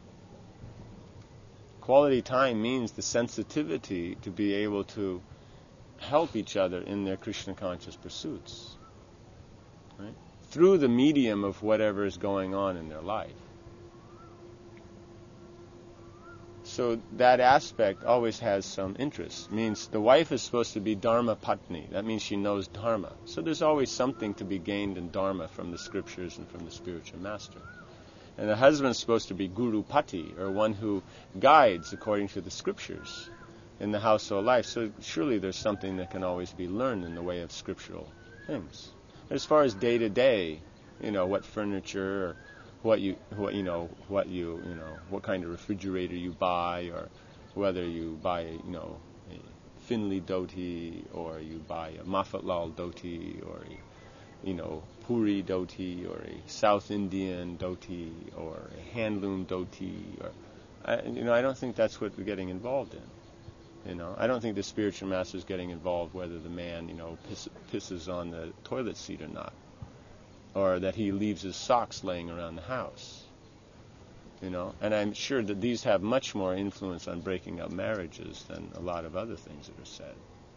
Quality time means the sensitivity to be able to help each other in their Krishna conscious pursuits, right? Through the medium of whatever is going on in their life. So that aspect always has some interest. Means the wife is supposed to be Dharma Patni. That means she knows Dharma. So there's always something to be gained in Dharma from the scriptures and from the spiritual master. And the husband is supposed to be Guru Pati, or one who guides according to the scriptures in the household life. So surely there's something that can always be learned in the way of scriptural things. As far as day to day, you know, what furniture, or what you, what you know, what you, you know, what kind of refrigerator you buy, or whether you buy, you know, a Finley dhoti, or you buy a Mafatlal dhoti, or a, you know, Puri dhoti, or a South Indian dhoti, or a handloom dhoti, or, I, you know, I don't think that's what we're getting involved in. You know, I don't think the spiritual master is getting involved whether the man, you know, piss, pisses on the toilet seat or not, or that he leaves his socks laying around the house. You know, and I'm sure that these have much more influence on breaking up marriages than a lot of other things that are said.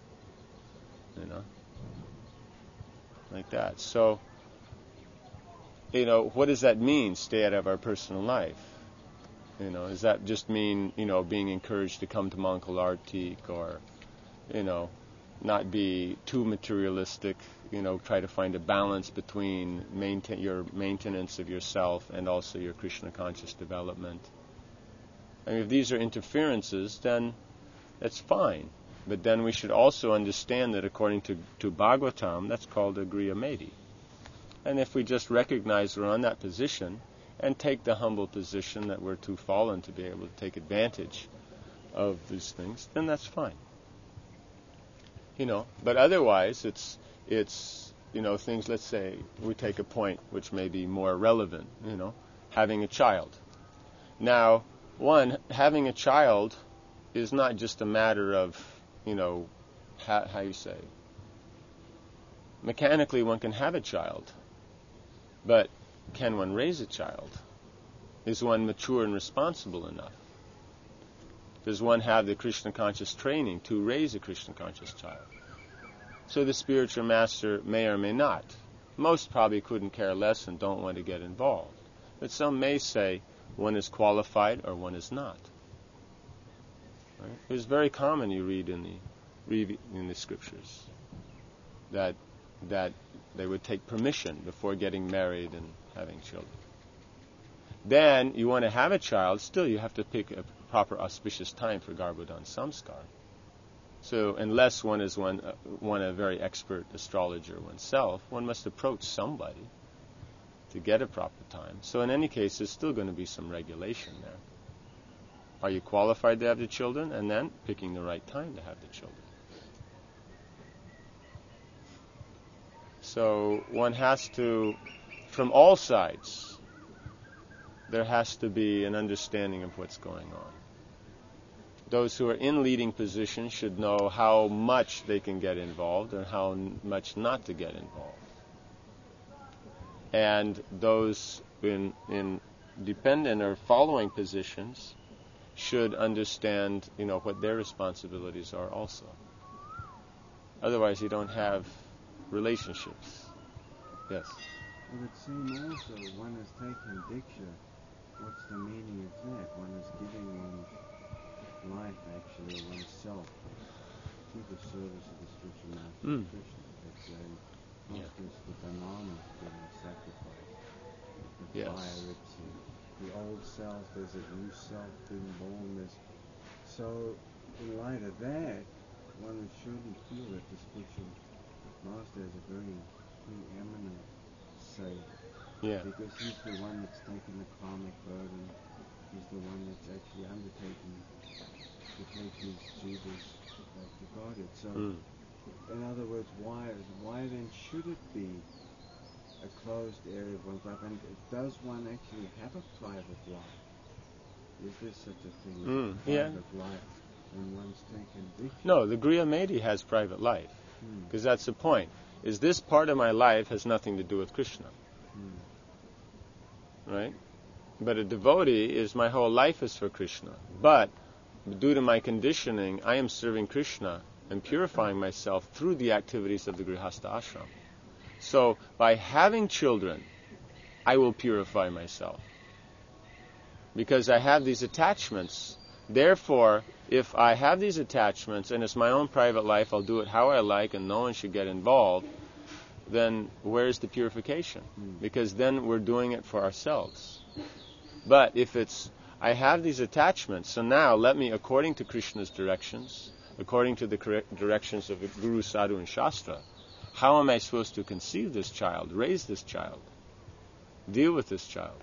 You know, like that. So, you know, what does that mean, stay out of our personal life? You know, does that just mean, you know, being encouraged to come to Mangkal Artik, or, you know, not be too materialistic, you know, try to find a balance between maintain your maintenance of yourself and also your Krishna conscious development? I mean, if these are interferences, then that's fine. But then we should also understand that according to, to Bhagavatam, that's called a Griya Medi. And if we just recognize we're on that position and take the humble position that we're too fallen to be able to take advantage of these things, then that's fine. You know, but otherwise it's, it's, you know, things, let's say we take a point which may be more relevant, you know, having a child. Now, one, having a child is not just a matter of, you know, how, how you say, mechanically one can have a child, but can one raise a child? Is one mature and responsible enough? Does one have the Krishna conscious training to raise a Krishna conscious child? So the spiritual master may or may not. Most probably couldn't care less and don't want to get involved. But some may say one is qualified or one is not. Right? It's very common, you read in the in the scriptures, that that they would take permission before getting married and having children. Then you want to have a child, still you have to pick a proper auspicious time for Garbhodan Samskar. So unless one is one, uh, one a very expert astrologer oneself, one must approach somebody to get a proper time. So in any case, there's still going to be some regulation there. Are you qualified to have the children? And then picking the right time to have the children. So one has to, from all sides, there has to be an understanding of what's going on. Those who are in leading positions should know how much they can get involved and how n- much not to get involved. And those in, in dependent or following positions should understand, you know, what their responsibilities are also. Otherwise, you don't have relationships. Yes. It would seem also one is taking Diksha. What's the meaning of that? One is giving one's life, actually, or oneself, to the service of the spiritual master Mm. Krishna. It's a, not Yeah. just the banana getting sacrificed, the Yes. fire, it's uh, the old self, there's a new self being born. There's, so, in light of that, one would surely feel that the spiritual master is a very preeminent say, Yeah. because he's the one that's taken the karmic burden. He's the one that's actually undertaken to take these jivas back to Godhead. So, Mm. in other words, why why then should it be a closed area of one's life? And does one actually have a private life? Is there such a thing as Mm, a yeah. private life when one's taken Diksha? No, the Griya Medi has private life. Hmm. Because that's the point. Is this part of my life has nothing to do with Krishna. Hmm. Right? But a devotee is, my whole life is for Krishna. But due to my conditioning, I am serving Krishna and purifying myself through the activities of the Grihastha ashram. So by having children, I will purify myself. Because I have these attachments Therefore, if I have these attachments and it's my own private life, I'll do it how I like and no one should get involved, then where's the purification? Mm. Because then we're doing it for ourselves. But if it's, I have these attachments, so now let me, according to Krishna's directions, according to the correct directions of the Guru, Sadhu, and Shastra, how am I supposed to conceive this child, raise this child, deal with this child?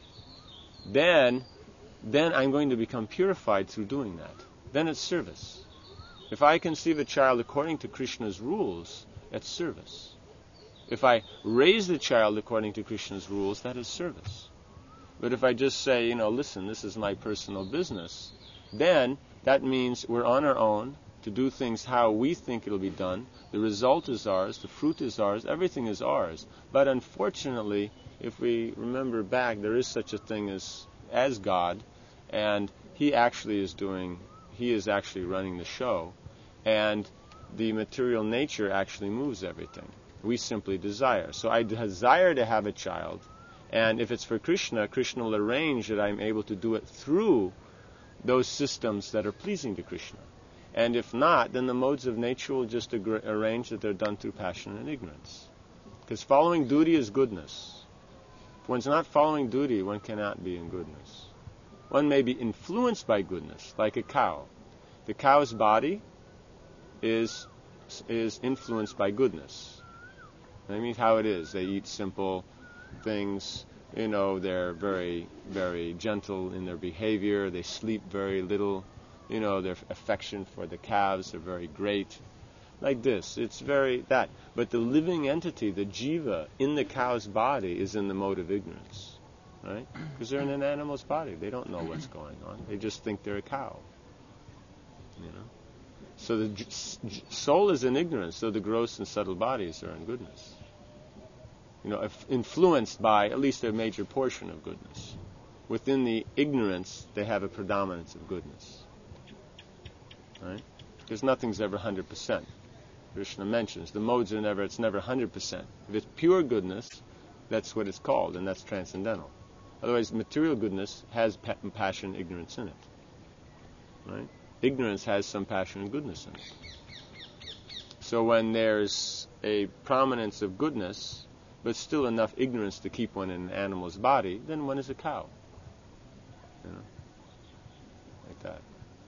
Then, then I'm going to become purified through doing that. Then it's service. If I conceive a child according to Krishna's rules, that's service. If I raise the child according to Krishna's rules, that is service. But if I just say, you know, listen, this is my personal business, then that means we're on our own to do things how we think it'll be done. The result is ours, the fruit is ours, everything is ours. But unfortunately, if we remember back, there is such a thing as as God, and He actually is doing, He is actually running the show, and the material nature actually moves everything. We simply desire. So I desire to have a child, and if it's for Krishna, Krishna will arrange that I'm able to do it through those systems that are pleasing to Krishna. And if not, then the modes of nature will just agr- arrange that they're done through passion and ignorance. Because following duty is goodness. If one's not following duty, one cannot be in goodness. One may be influenced by goodness, like a cow. The cow's body is is influenced by goodness. I mean, how it is. They eat simple things. You know, they're very, very gentle in their behavior. They sleep very little. You know, their affection for the calves are very great. Like this. It's very that. But the living entity, the jiva, in the cow's body is in the mode of ignorance. Right? Because they're in an animal's body. They don't know what's going on. They just think they're a cow. You know? So the j- j- soul is in ignorance, so the gross and subtle bodies are in goodness. You know, if influenced by at least a major portion of goodness. Within the ignorance, they have a predominance of goodness. Right? Because nothing's ever one hundred percent. Krishna mentions the modes are never, it's never one hundred percent. If it's pure goodness, that's what it's called, and that's transcendental. Otherwise, material goodness has pa- passion, ignorance in it. Right? Ignorance has some passion and goodness in it. So when there's a prominence of goodness, but still enough ignorance to keep one in an animal's body, then one is a cow. You know? Like that.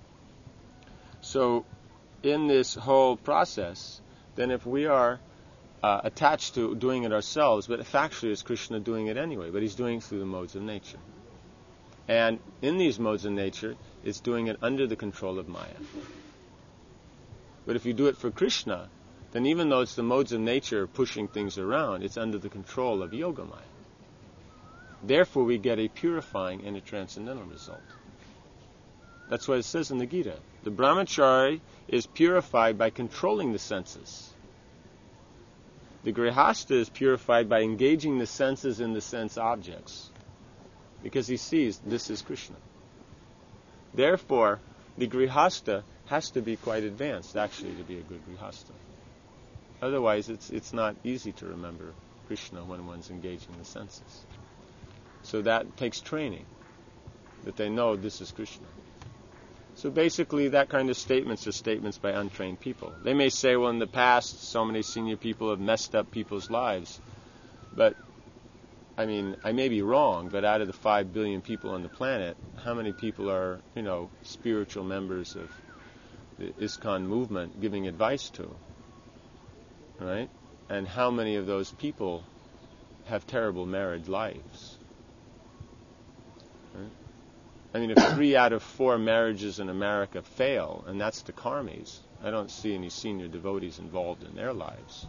So, in this whole process, then if we are uh, attached to doing it ourselves, but factually it's Krishna doing it anyway, but He's doing it through the modes of nature. And in these modes of nature, it's doing it under the control of Maya. But if you do it for Krishna, then even though it's the modes of nature pushing things around, it's under the control of Yoga Maya. Therefore, we get a purifying and a transcendental result. That's what it says in the Gita. The brahmachari is purified by controlling the senses. The grihastha is purified by engaging the senses in the sense objects, because he sees this is Krishna. Therefore, the grihastha has to be quite advanced, actually, to be a good grihastha. Otherwise, it's it's not easy to remember Krishna when one's engaging the senses. So that takes training, that they know this is Krishna. So basically, that kind of statements are statements by untrained people. They may say, well, in the past, so many senior people have messed up people's lives. But, I mean, I may be wrong, but out of the five billion people on the planet, how many people are, you know, spiritual members of the ISKCON movement giving advice to? Right? And how many of those people have terrible married lives? Right? I mean, if three out of four marriages in America fail, and that's the karmis, I don't see any senior devotees involved in their lives.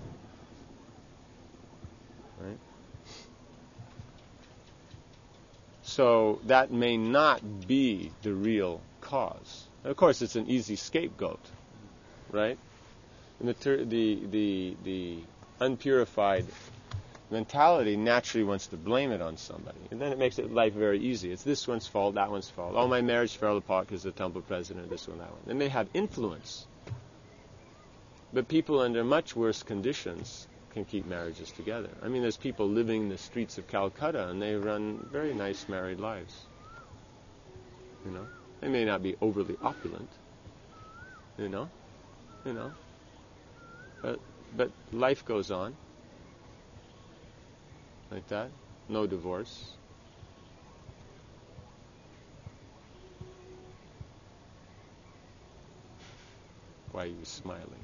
Right? So that may not be the real cause. And of course, it's an easy scapegoat, right? The the the, the unpurified mentality naturally wants to blame it on somebody, and then it makes it life very easy. It's this one's fault, that one's fault. Oh, my marriage fell apart because the temple president, this one, that one. Then they have influence, but people under much worse conditions can keep marriages together. I mean, there's people living in the streets of Calcutta, and they run very nice married lives. You know, They may not be overly opulent, you know, you know, but but life goes on like that. No divorce. Why are you smiling?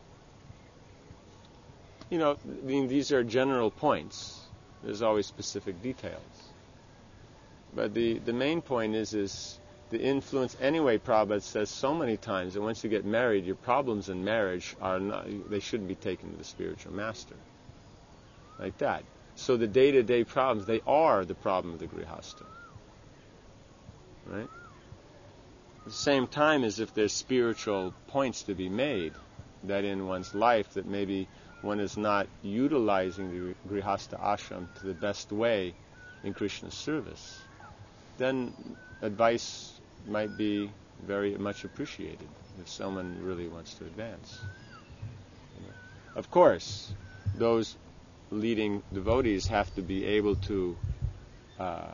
You know, I mean, these are general points. There's always specific details. But the, the main point is is the influence. Anyway, Prabhupada says so many times that once you get married, your problems in marriage are not, they shouldn't be taken to the spiritual master. Like that. So the day-to-day problems, they are the problem of the Grihastha. Right? At the same time as if there's spiritual points to be made, that in one's life that maybe one is not utilizing the Grihastha ashram to the best way in Krishna's service, then advice might be very much appreciated if someone really wants to advance. You know. Of course, those leading devotees have to be able to uh,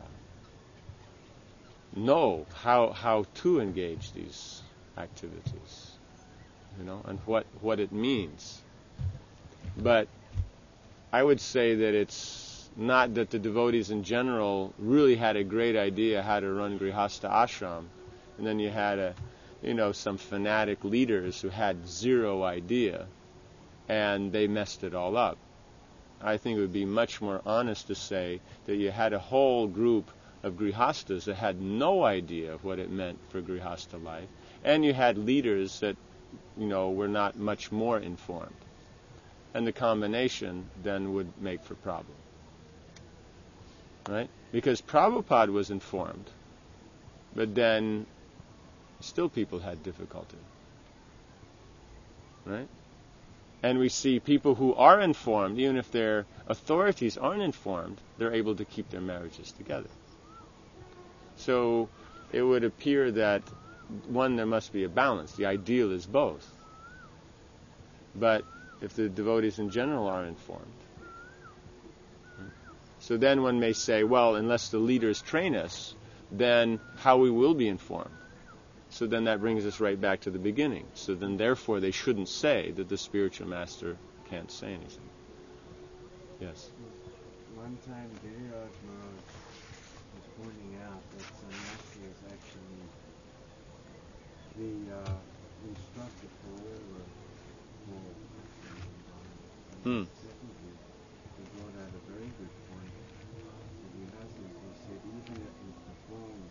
know how how to engage these activities, you know, and what, what it means. But I would say that it's not that the devotees in general really had a great idea how to run Grihastha ashram, and then you had a, you know, some fanatic leaders who had zero idea, and they messed it all up. I think it would be much more honest to say that you had a whole group of Grihasthas that had no idea of what it meant for Grihastha life, and you had leaders that, you know, were not much more informed. And the combination then would make for problem. Right? Because Prabhupada was informed, but then still people had difficulty. Right? And we see people who are informed, even if their authorities aren't informed, they're able to keep their marriages together. So it would appear that, one, there must be a balance. The ideal is both. But if the devotees in general are informed, so then one may say, well, unless the leaders train us, then how we will be informed? So then that brings us right back to the beginning. So then therefore they shouldn't say that the spiritual master can't say anything. Yes? One time Giriraj Maharaj was pointing out that sannyasi is actually the uh, instructor for all the more environment. Hmm. Secondly, he brought out a very good point for the husbands. He said even if you perform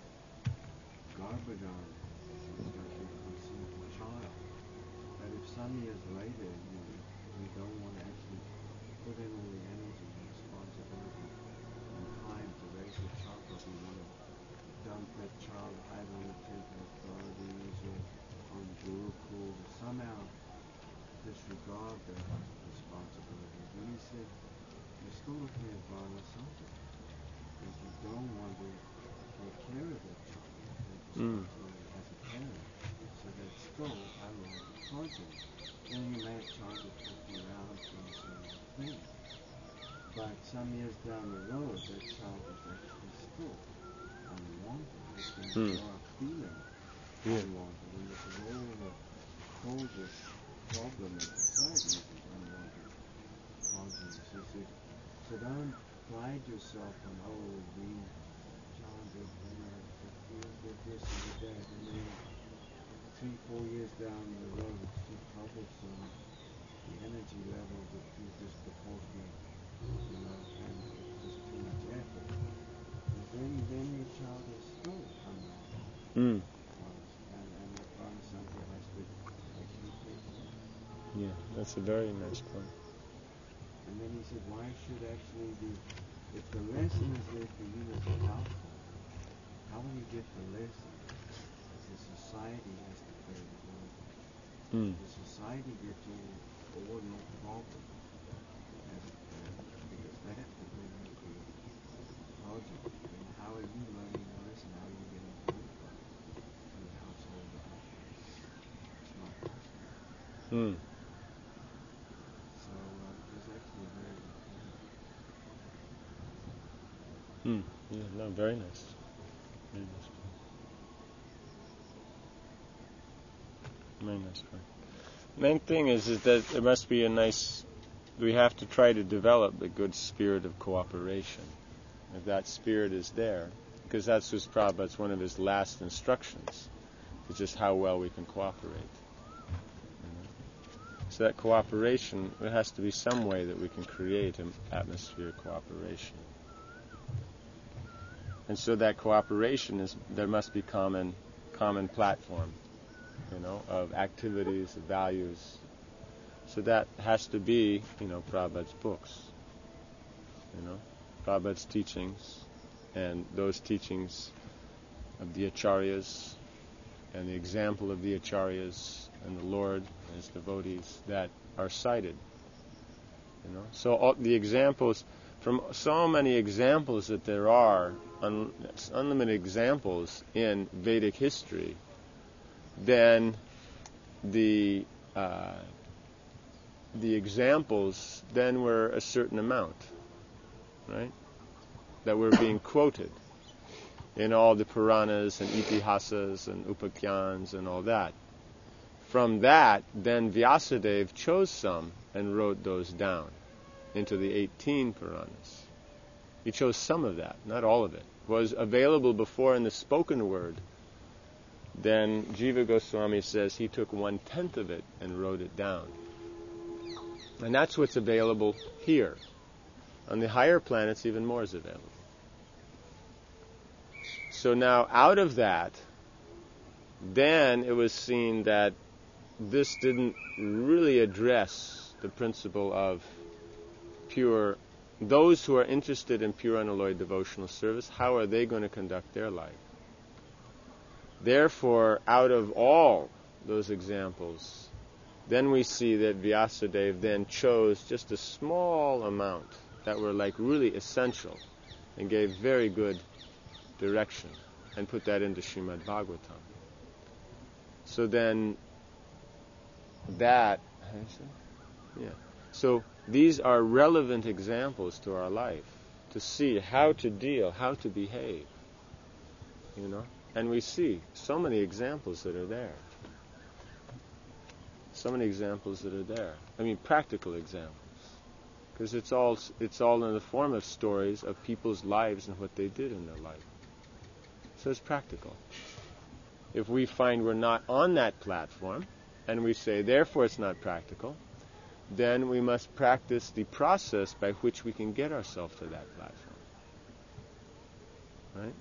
Garbhadan, it's like you conceive a child. But if some years later you you don't want to actually put in all the energy and responsibility and time to raise the child, but you want to dump that child either on the temple authorities or on Gurukul, or somehow disregard that responsibility, then he said you're still looking at Varnasanta, because you don't want to take care of that child, take responsibility mm. as a parent. So that's still unwanted progeny. Then you may have child that took you around for some thing. But some years down the road, that child is actually still unwanted. It's going to mm. grow up feeling yeah. unwanted. And this is all the causes problem in society, is unwanted progeny. So, so, so don't pride yourself on, oh, we child did, you know, we did this and did that, and then three, four years down the road, it's too troublesome. The energy levels are too disproportionate, you know, and it's just too much effort. And then, then your child is still unwanted. Mm. And, and the Varnasanta has to actually take care of it. Yeah, that's a very nice point. And then he said, why should actually the, if the lesson is there for you as a household, how will you get the lesson? Because the society has to play the role. Mm. The society gets all, all your problem as a parent, because they have to bring up the progeny. Then how are you learning the lesson? How are you getting through from your household life? It's not possible. Mm. So uh, it was actually a very good point. Mm. Yeah, no, very nice. Very nice point. Very nice point. Main thing is, is that there must be a nice, we have to try to develop a good spirit of cooperation. If that spirit is there, because that's just Prabhupada's one of his last instructions, is just how well we can cooperate. You know? So that cooperation, there has to be some way that we can create an atmosphere of cooperation. And so that cooperation is, there must be common, common platform, you know, of activities, of values. So that has to be, you know, Prabhupada's books, you know, Prabhupada's teachings, and those teachings of the Acharyas, and the example of the Acharyas, and the Lord and His devotees that are cited, you know. So all the examples, from so many examples that there are, un, unlimited examples in Vedic history, then the uh, the examples then were a certain amount, right, that were being quoted in all the Puranas and Itihasas and Upakhyans and all that. From that, then Vyasadeva chose some and wrote those down into the eighteen Puranas. He chose some of that, not all of it. It was available before in the spoken word. Then Jiva Goswami says he took one-tenth of it and wrote it down. And that's what's available here. On the higher planets, even more is available. So now, out of that, then it was seen that this didn't really address the principle of pure, those who are interested in pure unalloyed devotional service, how are they going to conduct their life? Therefore, out of all those examples, then we see that Vyasadeva then chose just a small amount that were like really essential and gave very good direction and put that into Srimad Bhagavatam. So then that, yeah. So these are relevant examples to our life to see how to deal, how to behave, you know. And we see so many examples that are there. So many examples that are there. I mean, practical examples. Because it's all it's all in the form of stories of people's lives and what they did in their life. So it's practical. If we find we're not on that platform, and we say, therefore it's not practical, then we must practice the process by which we can get ourselves to that platform. Right?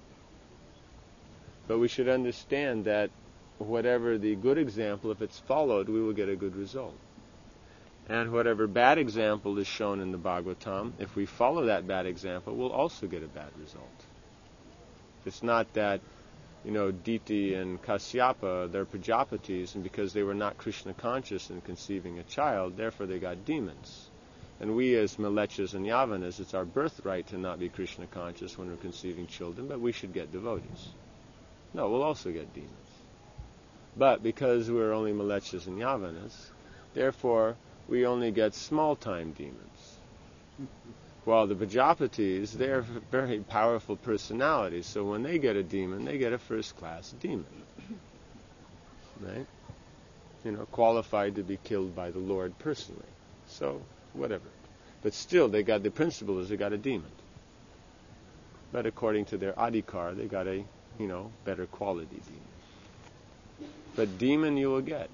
But we should understand that whatever the good example, if it's followed, we will get a good result. And whatever bad example is shown in the Bhagavatam, if we follow that bad example, we'll also get a bad result. It's not that, you know, Diti and Kasyapa, they're Prajapatis, and because they were not Krishna conscious in conceiving a child, therefore they got demons. And we as Malechas and Yavanas, it's our birthright to not be Krishna conscious when we're conceiving children, but we should get devotees. No, we'll also get demons. But because we're only Malechas and Yavanas, therefore we only get small-time demons. While the Prajapatis, they're very powerful personalities, so when they get a demon, they get a first-class demon. Right? You know, qualified to be killed by the Lord personally. So, whatever. But still, they got, the principle is they got a demon. But according to their adhikar, they got a, you know, better quality demon. But demon you will get.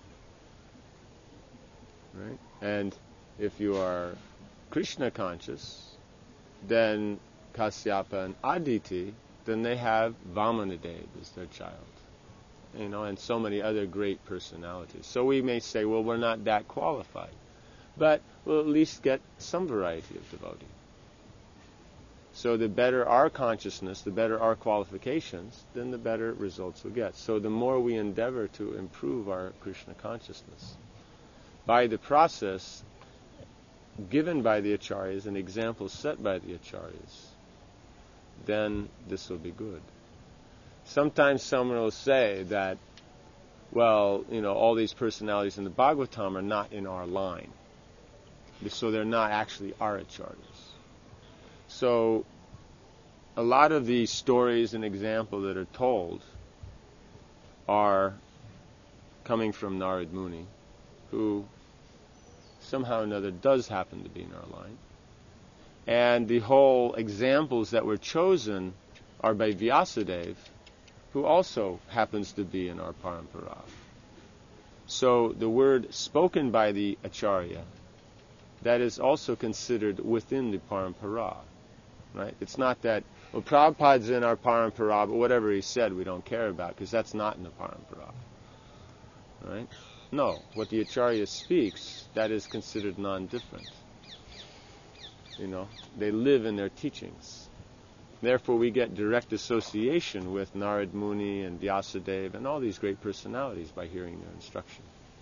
Right? And if you are Krishna conscious, then Kasyapa and Aditi, then they have Vamanadeva as their child. You know, and so many other great personalities. So we may say, well, we're not that qualified. But we'll at least get some variety of devotee. So the better our consciousness, the better our qualifications, then the better results we'll get. So the more we endeavor to improve our Krishna consciousness, by the process given by the Acharyas and examples set by the Acharyas, then this will be good. Sometimes someone will say that, well, you know, all these personalities in the Bhagavatam are not in our line. So they're not actually our Acharyas. So a lot of these stories and examples that are told are coming from Narad Muni, who somehow or another does happen to be in our line. And the whole examples that were chosen are by Vyasadeva, who also happens to be in our parampara. So the word spoken by the Acharya, that is also considered within the parampara. Right? It's not that, well, Prabhupada's in our parampara, but whatever he said we don't care about, because that's not in the parampara. Right? No, what the Acharya speaks, that is considered non-different. You know, they live in their teachings. Therefore, we get direct association with Narad Muni and Vyasadeva and all these great personalities by hearing their instruction.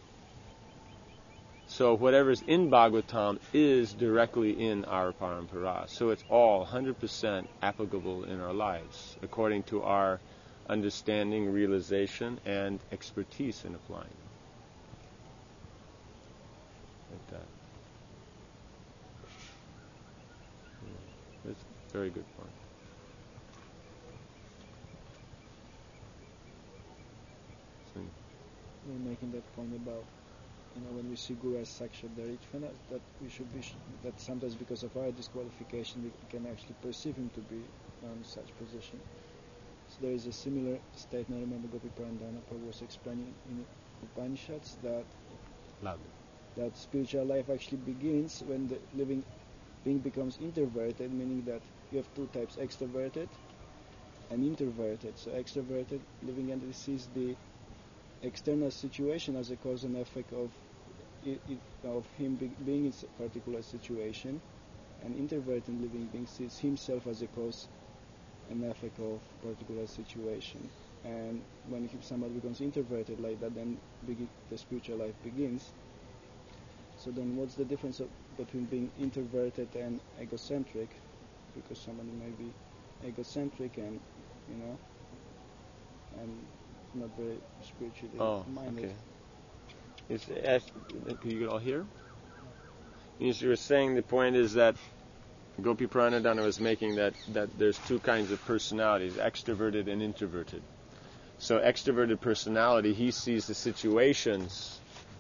So whatever's in Bhagavatam is directly in our parampara. So it's all one hundred percent applicable in our lives, according to our understanding, realization, and expertise in applying. Like that. Yeah. That's a very good point. So, We're making that point about, you know, when we see Guru as Sakshat Dharishvana, that we should be, that sometimes because of our disqualification we can actually perceive him to be on such position. So there is a similar statement, I remember Gopi Purandana Prabhu was explaining in Upanishads that Love. that spiritual life actually begins when the living being becomes introverted, meaning that you have two types, extroverted and introverted. So extroverted living entity sees the external situation as a cause and effect of it, it, of him be, being in a particular situation, and introverted living being sees himself as a cause and effect of particular situation. And when he, somebody becomes introverted like that, then begin, the spiritual life begins. So then what's the difference of, between being introverted and egocentric? Because somebody may be egocentric and, you know, and not very spiritually Oh, minded. okay. It's, as, can you all hear? Yes, you were saying the point is that Gopi Pranadana was making that, that there's two kinds of personalities, extroverted and introverted. So extroverted personality, he sees the situations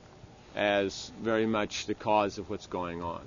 as very much the cause of what's going on.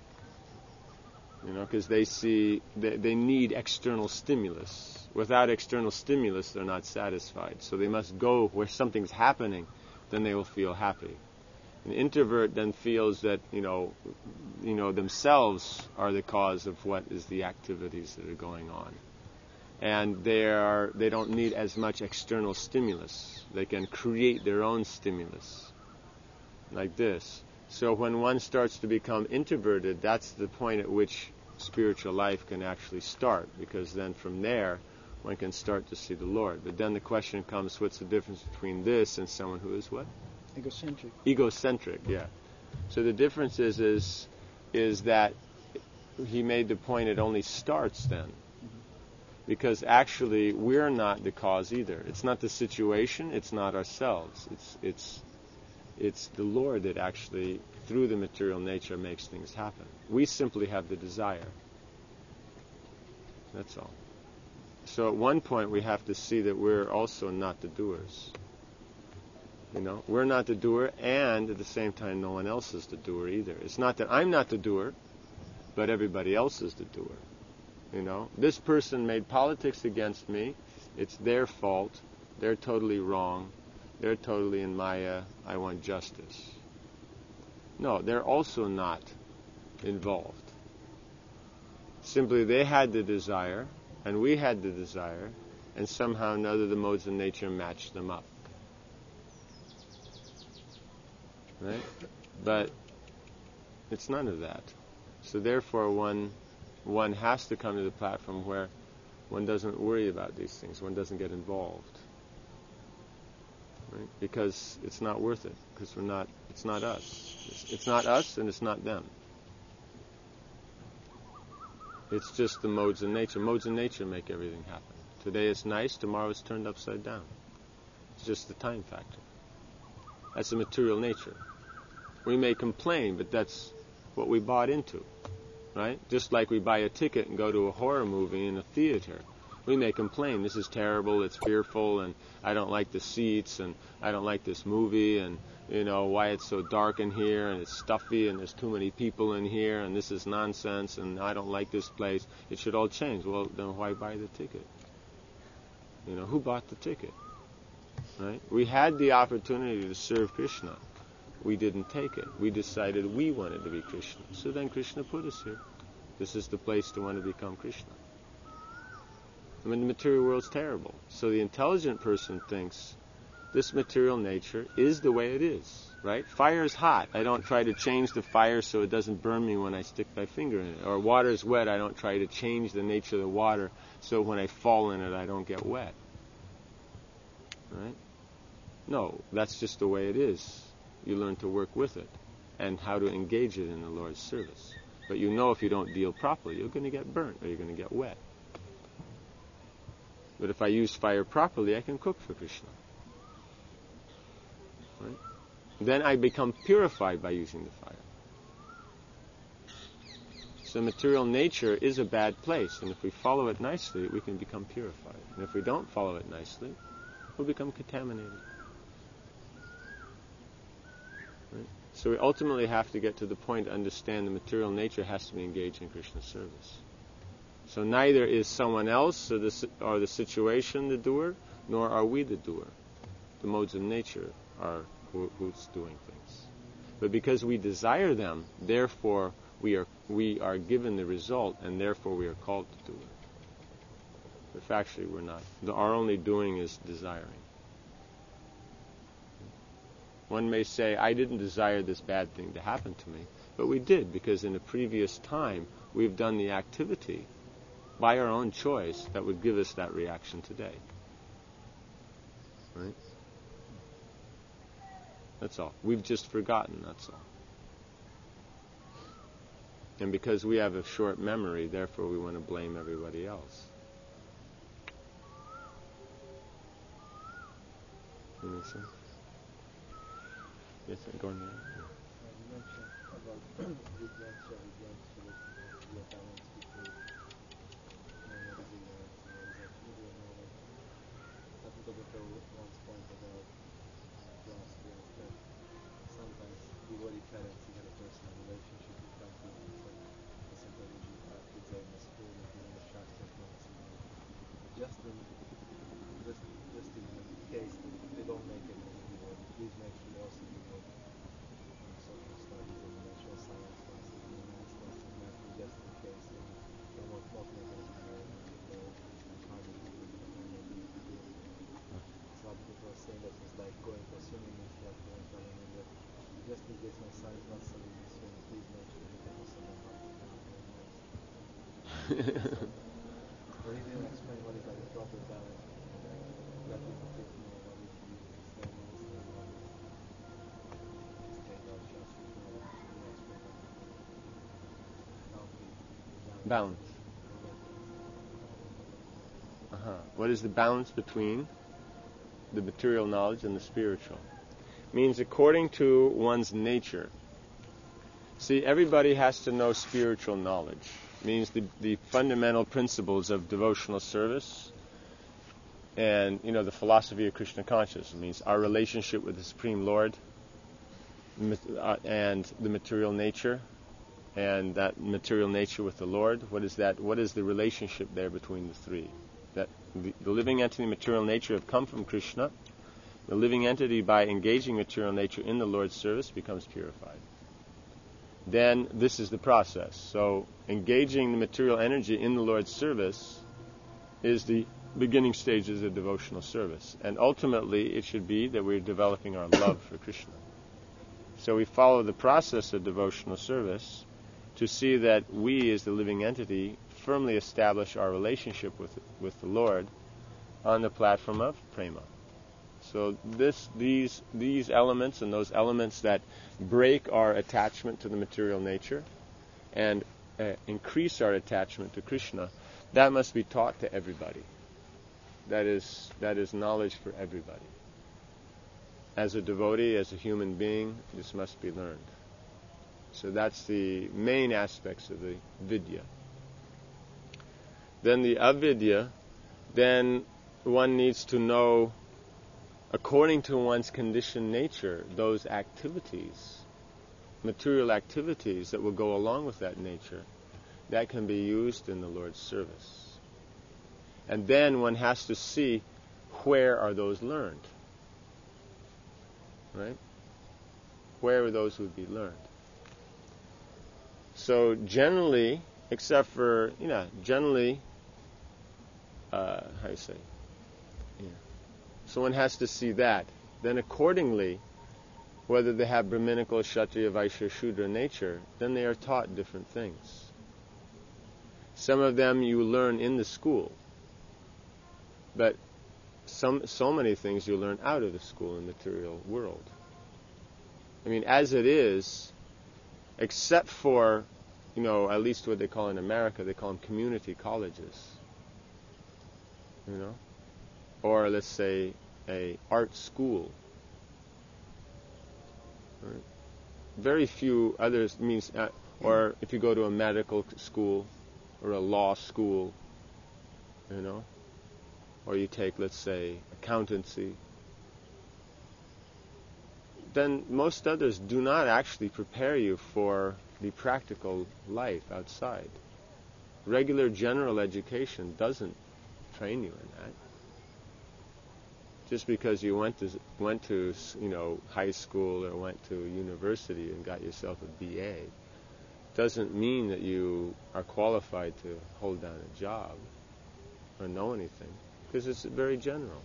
You know, because they see, they, they need external stimulus. Without external stimulus, they're not satisfied. So they must go where something's happening, then they will feel happy. An introvert then feels that, you know, you know, themselves are the cause of what is the activities that are going on. And they are, they don't need as much external stimulus. They can create their own stimulus, like this. So when one starts to become introverted, that's the point at which spiritual life can actually start, because then from there one can start to see the Lord. But then the question comes, what's the difference between this and someone who is what? Egocentric. Egocentric, yeah. So the difference is is, is that he made the point it only starts then. Mm-hmm. Because actually we're not the cause either. It's not the situation, it's not ourselves. It's it's it's the Lord that actually, through the material nature, makes things happen. We simply have the desire. That's all. So at one point we have to see that we're also not the doers. You know, we're not the doer, and at the same time no one else is the doer either. It's not that I'm not the doer, but everybody else is the doer. You know, this person made politics against me. It's their fault. They're totally wrong. They're totally in Maya. I want justice. No, they're also not involved. Simply they had the desire, and we had the desire, and somehow or another the modes of nature matched them up. Right? But it's none of that. So therefore one one has to come to the platform where one doesn't worry about these things, one doesn't get involved. Right? Because it's not worth it, because we're not, it's not us. It's, it's not us and it's not them. It's just the modes of nature. Modes of nature make everything happen. Today it's nice, tomorrow it's turned upside down. It's just the time factor. That's the material nature. We may complain, but that's what we bought into, right? Just like we buy a ticket and go to a horror movie in a theater. We may complain, this is terrible, it's fearful, and I don't like the seats, and I don't like this movie, and you know, why it's so dark in here, and it's stuffy, and there's too many people in here, and this is nonsense, and I don't like this place. It should all change. Well, then why buy the ticket? You know, who bought the ticket? Right? We had the opportunity to serve Krishna. We didn't take it. We decided we wanted to be Krishna. So then Krishna put us here. This is the place to want to become Krishna. I mean, the material world's terrible. So the intelligent person thinks this material nature is the way it is, right? Fire is hot. I don't try to change the fire so it doesn't burn me when I stick my finger in it. Or water is wet. I don't try to change the nature of the water so when I fall in it I don't get wet. Right? No, that's just the way it is. You learn to work with it and how to engage it in the Lord's service. But you know if you don't deal properly, you're going to get burnt or you're going to get wet. But if I use fire properly, I can cook for Krishna. Right? Then I become purified by using the fire. So material nature is a bad place, and if we follow it nicely, we can become purified. And if we don't follow it nicely, we'll become contaminated. Right? So we ultimately have to get to the point to understand the material nature has to be engaged in Krishna's service. So neither is someone else or the, or the situation the doer, nor are we the doer. The modes of nature are who, who's doing things. But because we desire them, therefore we are we are given the result, and therefore we are called to do it. But factually we're not. The, our only doing is desiring. One may say, I didn't desire this bad thing to happen to me, but we did, because in a previous time we've done the activity by our own choice that would give us that reaction today. Right? That's all. We've just forgotten, that's all. And because we have a short memory, therefore we want to blame everybody else. Does that make sense? Yes, go on there. You mentioned about Vidyancha, Vidyancha, the balance between knowing what is ignorance and what is actually real knowledge. Tathagata once pointed out last year that sometimes devotee parents even a personal relationship with Bhakti and said, listen to the Gita, kids are in the school, even the Shastras not similar. Just in just just in the case that they don't make it as a devotee, please make sure they also devote um, social studies and natural science classes and maths classes, math just in case they don't want not make it as a devotee, or it's harder to do because they may be to do it. So Abhidhamma was saying that it's like going to a swimming instructor and telling him that just in case my son is not studying to swim, please make sure he can also learn how to swim very nice. Or he didn't explain what is like the proper balance between like letting the kids know what is the stay monster and what is stay about Shastras knowledge. He didn't explain that before. How the, the balance. Balance. Or what is the Uh-huh. What is the balance between the material knowledge and the spiritual? Means according to one's nature. See, everybody has to know spiritual knowledge. Means the, the fundamental principles of devotional service and, you know, the philosophy of Krishna consciousness. It means our relationship with the Supreme Lord uh, and the material nature, and that material nature with the Lord. What is that? What is the relationship there between the three? That the, the living entity and material nature have come from Krishna. The living entity, by engaging material nature in the Lord's service, becomes purified. Then this is the process. So engaging the material energy in the Lord's service is the beginning stages of devotional service. And ultimately it should be that we're developing our love for Krishna. So we follow the process of devotional service to see that we as the living entity firmly establish our relationship with with the Lord on the platform of prema. So this, these, these elements and those elements that break our attachment to the material nature and uh, increase our attachment to Krishna, that must be taught to everybody. That is, that is knowledge for everybody. As a devotee, as a human being, this must be learned. So that's the main aspects of the vidya. Then the avidya then one needs to know, according to one's conditioned nature, those activities, material activities that will go along with that nature, that can be used in the Lord's service. And then one has to see, where are those learned? Right? Where those would be learned. So generally, except for, you know, generally, uh, how do you say? Yeah. So one has to see that. Then accordingly, whether they have Brahminical, Kshatriya, Vaishya, Shudra nature, then they are taught different things. Some of them you learn in the school, but some so many things you learn out of the school in the material world. I mean, as it is, except for, you know, at least what they call in America, they call them community colleges. You know? Or let's say a art school. Right? Very few others means, uh, or if you go to a medical school or a law school, you know, or you take, let's say, accountancy, then most others do not actually prepare you for the practical life outside. Regular general education doesn't train you in that. Just because you went to went to you know high school or went to university and got yourself a B A doesn't mean that you are qualified to hold down a job or know anything, because it's very general.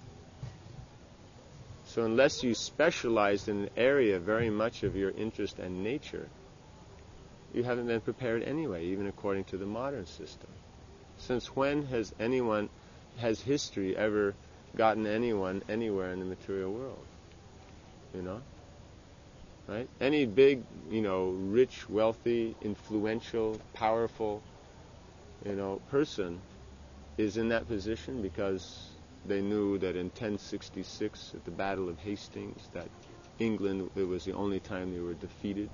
So unless you specialized in an area very much of your interest and nature, you haven't been prepared anyway, even according to the modern system. Since when has anyone, has history ever gotten anyone anywhere in the material world? You know? Right? Any big, you know, rich, wealthy, influential, powerful, you know, person is in that position because they knew that in ten sixty-six, at the Battle of Hastings, that England, it was the only time they were defeated.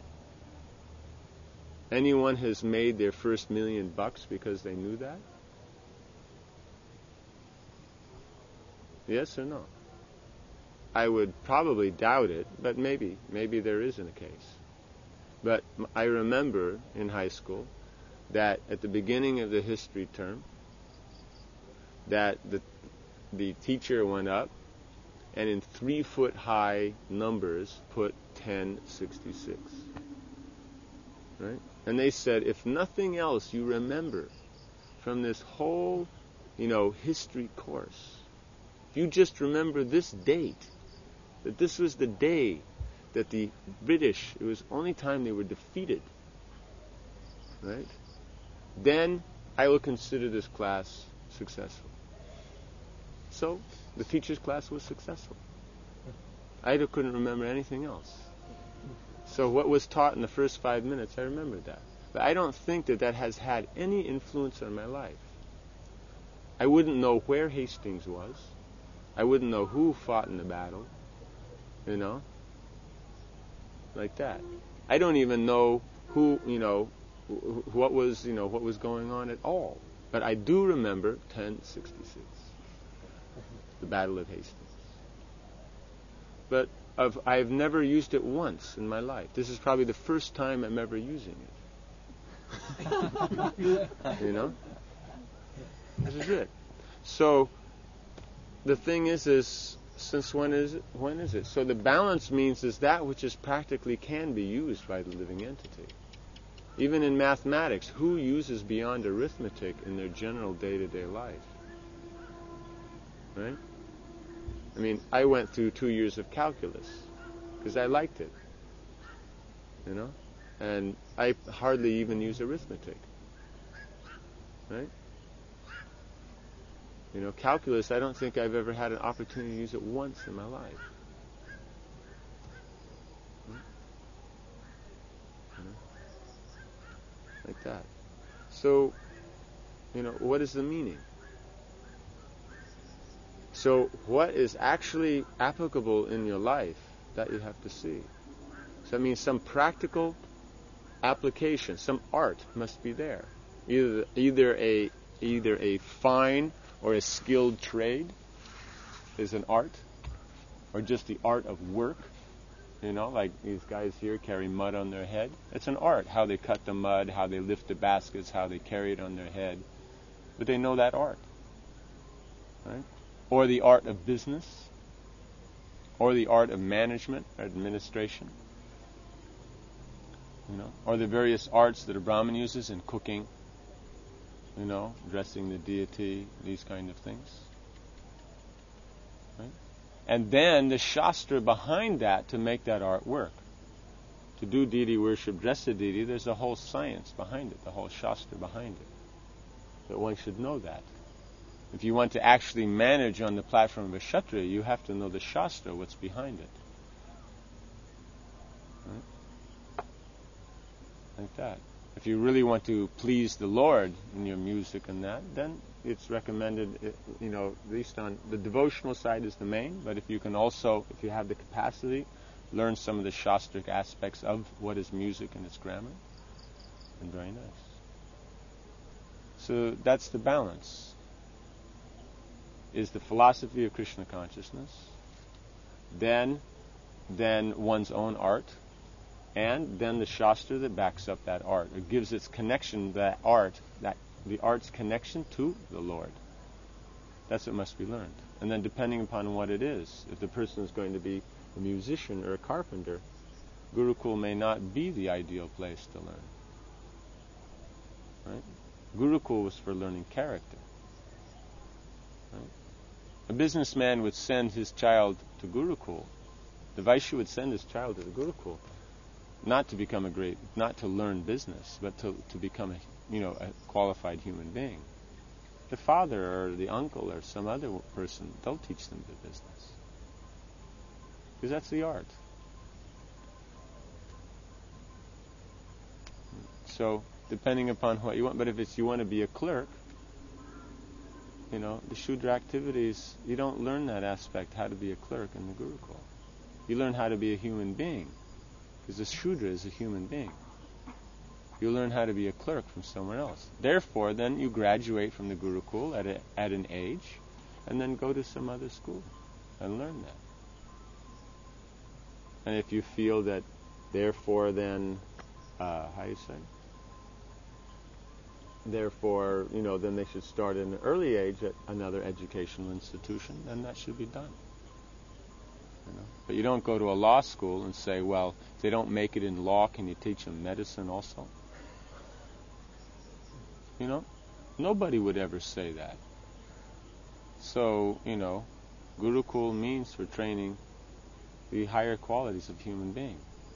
Anyone has made their first million bucks because they knew that? Yes or no? I would probably doubt it, but maybe. Maybe there isn't a case. But I remember in high school that at the beginning of the history term, that the the teacher went up and in three foot high numbers put ten sixty-six. Right? And they said, if nothing else you remember from this whole, you know, history course, if you just remember this date, that this was the day that the British, it was the only time they were defeated, right? Then I will consider this class successful. So the teacher's class was successful. I couldn't remember anything else. So what was taught in the first five minutes, I remembered that. But I don't think that that has had any influence on my life. I wouldn't know where Hastings was. I wouldn't know who fought in the battle. You know? Like that. I don't even know who, you know, wh- what was, you know, what was going on at all. But I do remember ten sixty-six. The Battle of Hastings. But I've, I've never used it once in my life. This is probably the first time I'm ever using it. You know? This is it. So, the thing is, is since when is it? When is it? So the balance means is that which is practically can be used by the living entity. Even in mathematics, who uses beyond arithmetic in their general day-to-day life? Right? I mean, I went through two years of calculus because I liked it. You know? And I hardly even use arithmetic. Right? You know, calculus, I don't think I've ever had an opportunity to use it once in my life. Hmm? You know? Like that. So, you know, what is the meaning? So, what is actually applicable in your life that you have to see? So that means some practical application, some art must be there. Either either a either a fine or a skilled trade is an art, or just the art of work. You know, like these guys here carry mud on their head. It's an art, how they cut the mud, how they lift the baskets, how they carry it on their head. But they know that art. Right? Or the art of business, or the art of management, or administration. You know, or the various arts that a Brahmin uses in cooking, you know, dressing the deity, these kind of things. Right? And then the Shastra behind that to make that art work. To do deity worship, dress the deity, there's a whole science behind it, the whole Shastra behind it. But one should know that. If you want to actually manage on the platform of a Kshatriya, you have to know the Shastra, what's behind it. Right? Like that. If you really want to please the Lord in your music and that, then it's recommended, you know, at least on the devotional side is the main, but if you can also, if you have the capacity, learn some of the Shastric aspects of what is music and its grammar, then very nice. So that's the balance. Is the philosophy of Krishna consciousness, then, then one's own art, and then the Shastra that backs up that art. It gives its connection, that art, that the art's connection to the Lord. That's what must be learned. And then depending upon what it is, if the person is going to be a musician or a carpenter, Gurukul may not be the ideal place to learn. Right? Gurukul was for learning character. Right? A businessman would send his child to Gurukul. The Vaishya would send his child to the Gurukul, not to become a great, not to learn business, but to, to become a, you know, a qualified human being. The father or the uncle or some other person, they'll teach them the business. Because that's the art. So, depending upon what you want, but if it's you want to be a clerk, you know, the Shudra activities, you don't learn that aspect, how to be a clerk in the Gurukul. You learn how to be a human being, because the Shudra is a human being. You learn how to be a clerk from somewhere else. Therefore, then you graduate from the Gurukul at a, at an age, and then go to some other school and learn that. And if you feel that, therefore, then, uh, how do you say? Therefore, you know, then they should start at an early age at another educational institution, then that should be done. You know? But you don't go to a law school and say, well, if they don't make it in law, can you teach them medicine also? You know, nobody would ever say that. So, you know, Gurukul means for training the higher qualities of human being.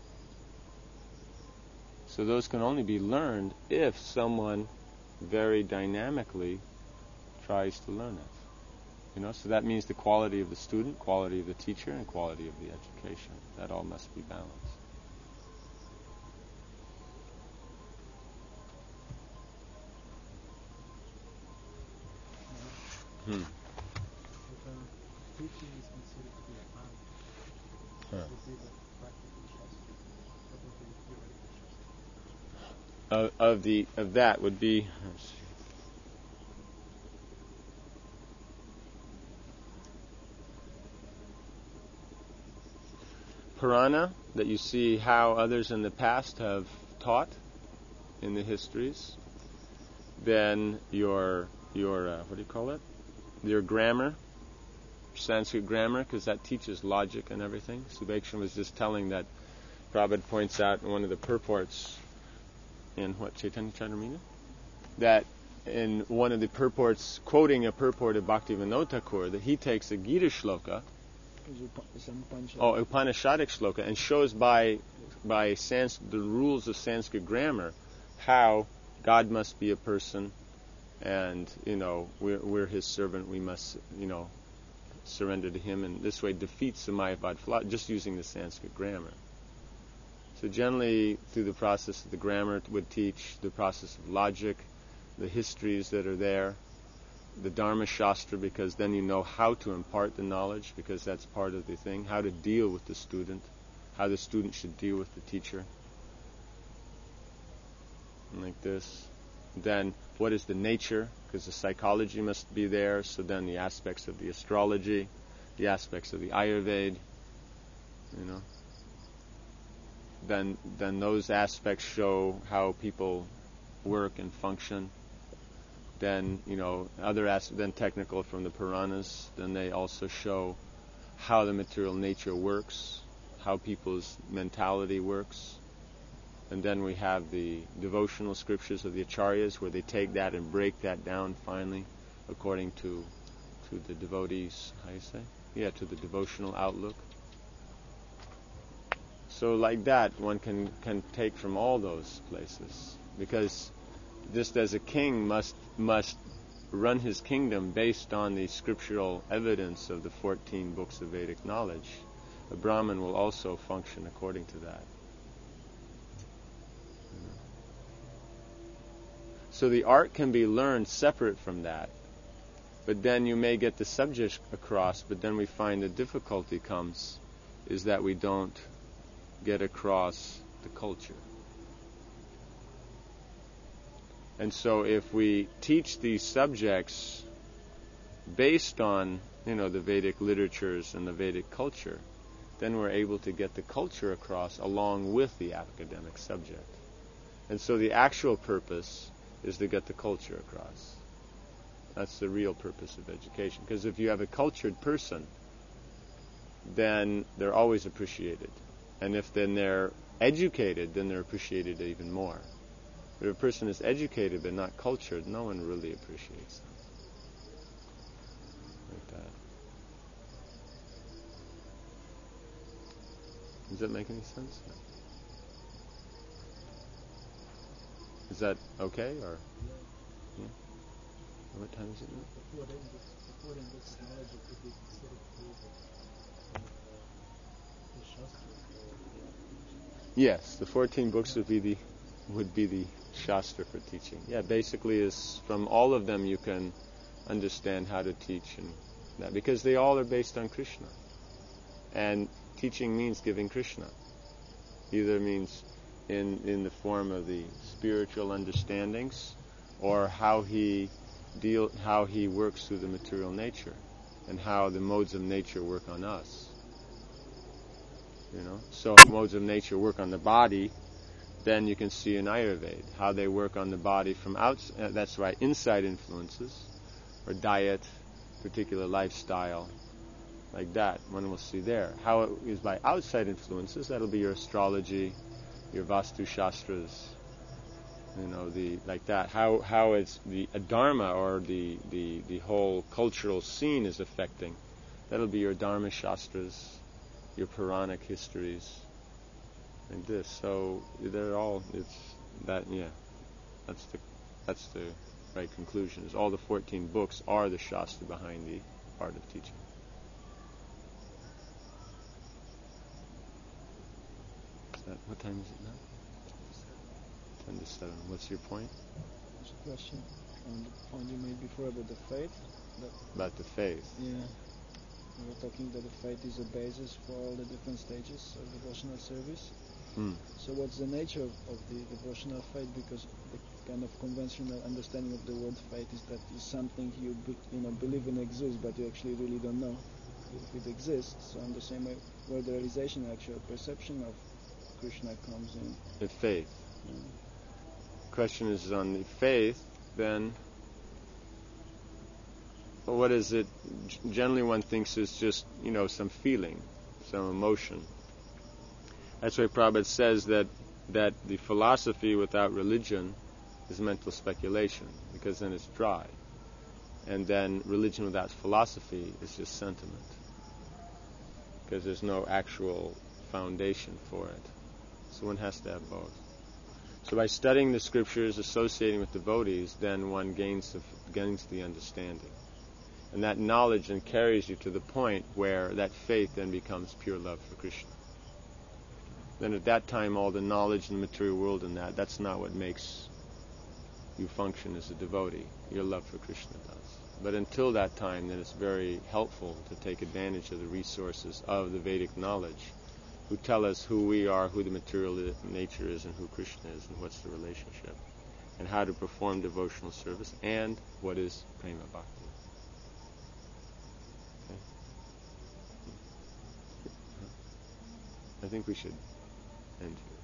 So those can only be learned if someone very dynamically tries to learn it. You know, so that means the quality of the student, quality of the teacher, and quality of the education. That all must be balanced. Hmm. If a teaching is considered to be a art, Huh. what would be the practical Shastra? What would be the theoretical Shastra? Of, of the of that would be. Let's see. Purana, that you see how others in the past have taught in the histories. Then your your uh, what do you call it? Your grammar, Sanskrit grammar, because that teaches logic and everything. Subhakshan was just telling that. Prabhupada points out in one of the purports in what Chaitanya Chandramrita, that in one of the purports, quoting a purport of Bhaktivinoda Thakur, that he takes a Gita shloka, oh, Upanishadic shloka, and shows by by Sans- the rules of Sanskrit grammar how God must be a person, and you know we're we're His servant. We must you know surrender to Him, and this way defeats the Mayavad philosophy, just using the Sanskrit grammar. So generally, through the process of the grammar, it would teach the process of logic, the histories that are there, the Dharma Shastra, because then you know how to impart the knowledge, because that's part of the thing, how to deal with the student, how the student should deal with the teacher. And like this. Then what is the nature? Because the psychology must be there. So then the aspects of the astrology, the aspects of the Ayurveda, you know. Then then those aspects show how people work and function. Then, you know, other as then technical from the Puranas, then they also show how the material nature works, how people's mentality works. And then we have the devotional scriptures of the Acharyas, where they take that and break that down finally according to to the devotees, how you say? Yeah, to the devotional outlook. So like that, one can, can take from all those places. Because just as a king must must run his kingdom based on the scriptural evidence of the fourteen books of Vedic knowledge, a Brahmin will also function according to that. So the art can be learned separate from that, but then you may get the subject across, but then we find the difficulty comes is that we don't get across the culture. And so if we teach these subjects based on, you know, the Vedic literatures and the Vedic culture, then we're able to get the culture across along with the academic subject. And so the actual purpose is to get the culture across. That's the real purpose of education. Because if you have a cultured person, then they're always appreciated. And if then they're educated, then they're appreciated even more. But if a person is educated but not cultured, no one really appreciates them. Like that. Does that make any sense? Is that okay, or? Yeah. What time is it now? Before then, this, before then, this knowledge would be considered to be the, the Shastra. Yes, the fourteen books would be the would be the Shastra for teaching. Yeah, basically is from all of them you can understand how to teach and that, because they all are based on Krishna. And teaching means giving Krishna. Either means in in the form of the spiritual understandings, or how he deal how he works through the material nature, and how the modes of nature work on us. You know, so if modes of nature work on the body, then you can see in Ayurveda how they work on the body from outside. Uh, that's right, inside influences, or diet, particular lifestyle, like that. One will see there how it is by outside influences. That'll be your astrology, your Vastu Shastras, you know, the like that. How how it's the Dharma or the, the the whole cultural scene is affecting. That'll be your Dharma Shastras, your Puranic histories, like this. So they're all it's that yeah. That's the that's the right conclusion. Is all the fourteen books are the Shastra behind the art of teaching. That, what time is it now? ten to seven. What's your point? There's a question on the point you made before about the faith. That, About the faith. yeah, we were talking that the faith is a basis for all the different stages of devotional service. Hmm. So what's the nature of, of the devotional faith? Because the kind of conventional understanding of the word faith is that it's something you be, you know believe in exists, but you actually really don't know if it exists. So in the same way, where the realization, actual perception of Krishna comes in. The faith. Yeah. Question is on the faith, then what is it? G- generally one thinks it's just, you know, some feeling, some emotion. That's why Prabhupada says that, that the philosophy without religion is mental speculation, because then it's dry. And then religion without philosophy is just sentiment, because there's no actual foundation for it. So one has to have both. So by studying the scriptures, associating with devotees, then one gains the, gains the understanding. And that knowledge then carries you to the point where that faith then becomes pure love for Krishna. Then at that time, all the knowledge in the material world and that, that's not what makes you function as a devotee. Your love for Krishna does. But until that time, then it's very helpful to take advantage of the resources of the Vedic knowledge, who tell us who we are, who the material nature is, and who Krishna is, and what's the relationship. and how to perform devotional service, and what is prema bhakti. Okay. I think we should end here.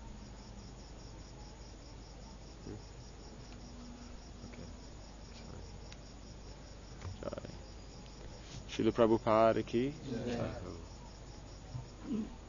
Okay. Sorry. Jai. Srila Prabhupada ki. Yeah. Jai ho.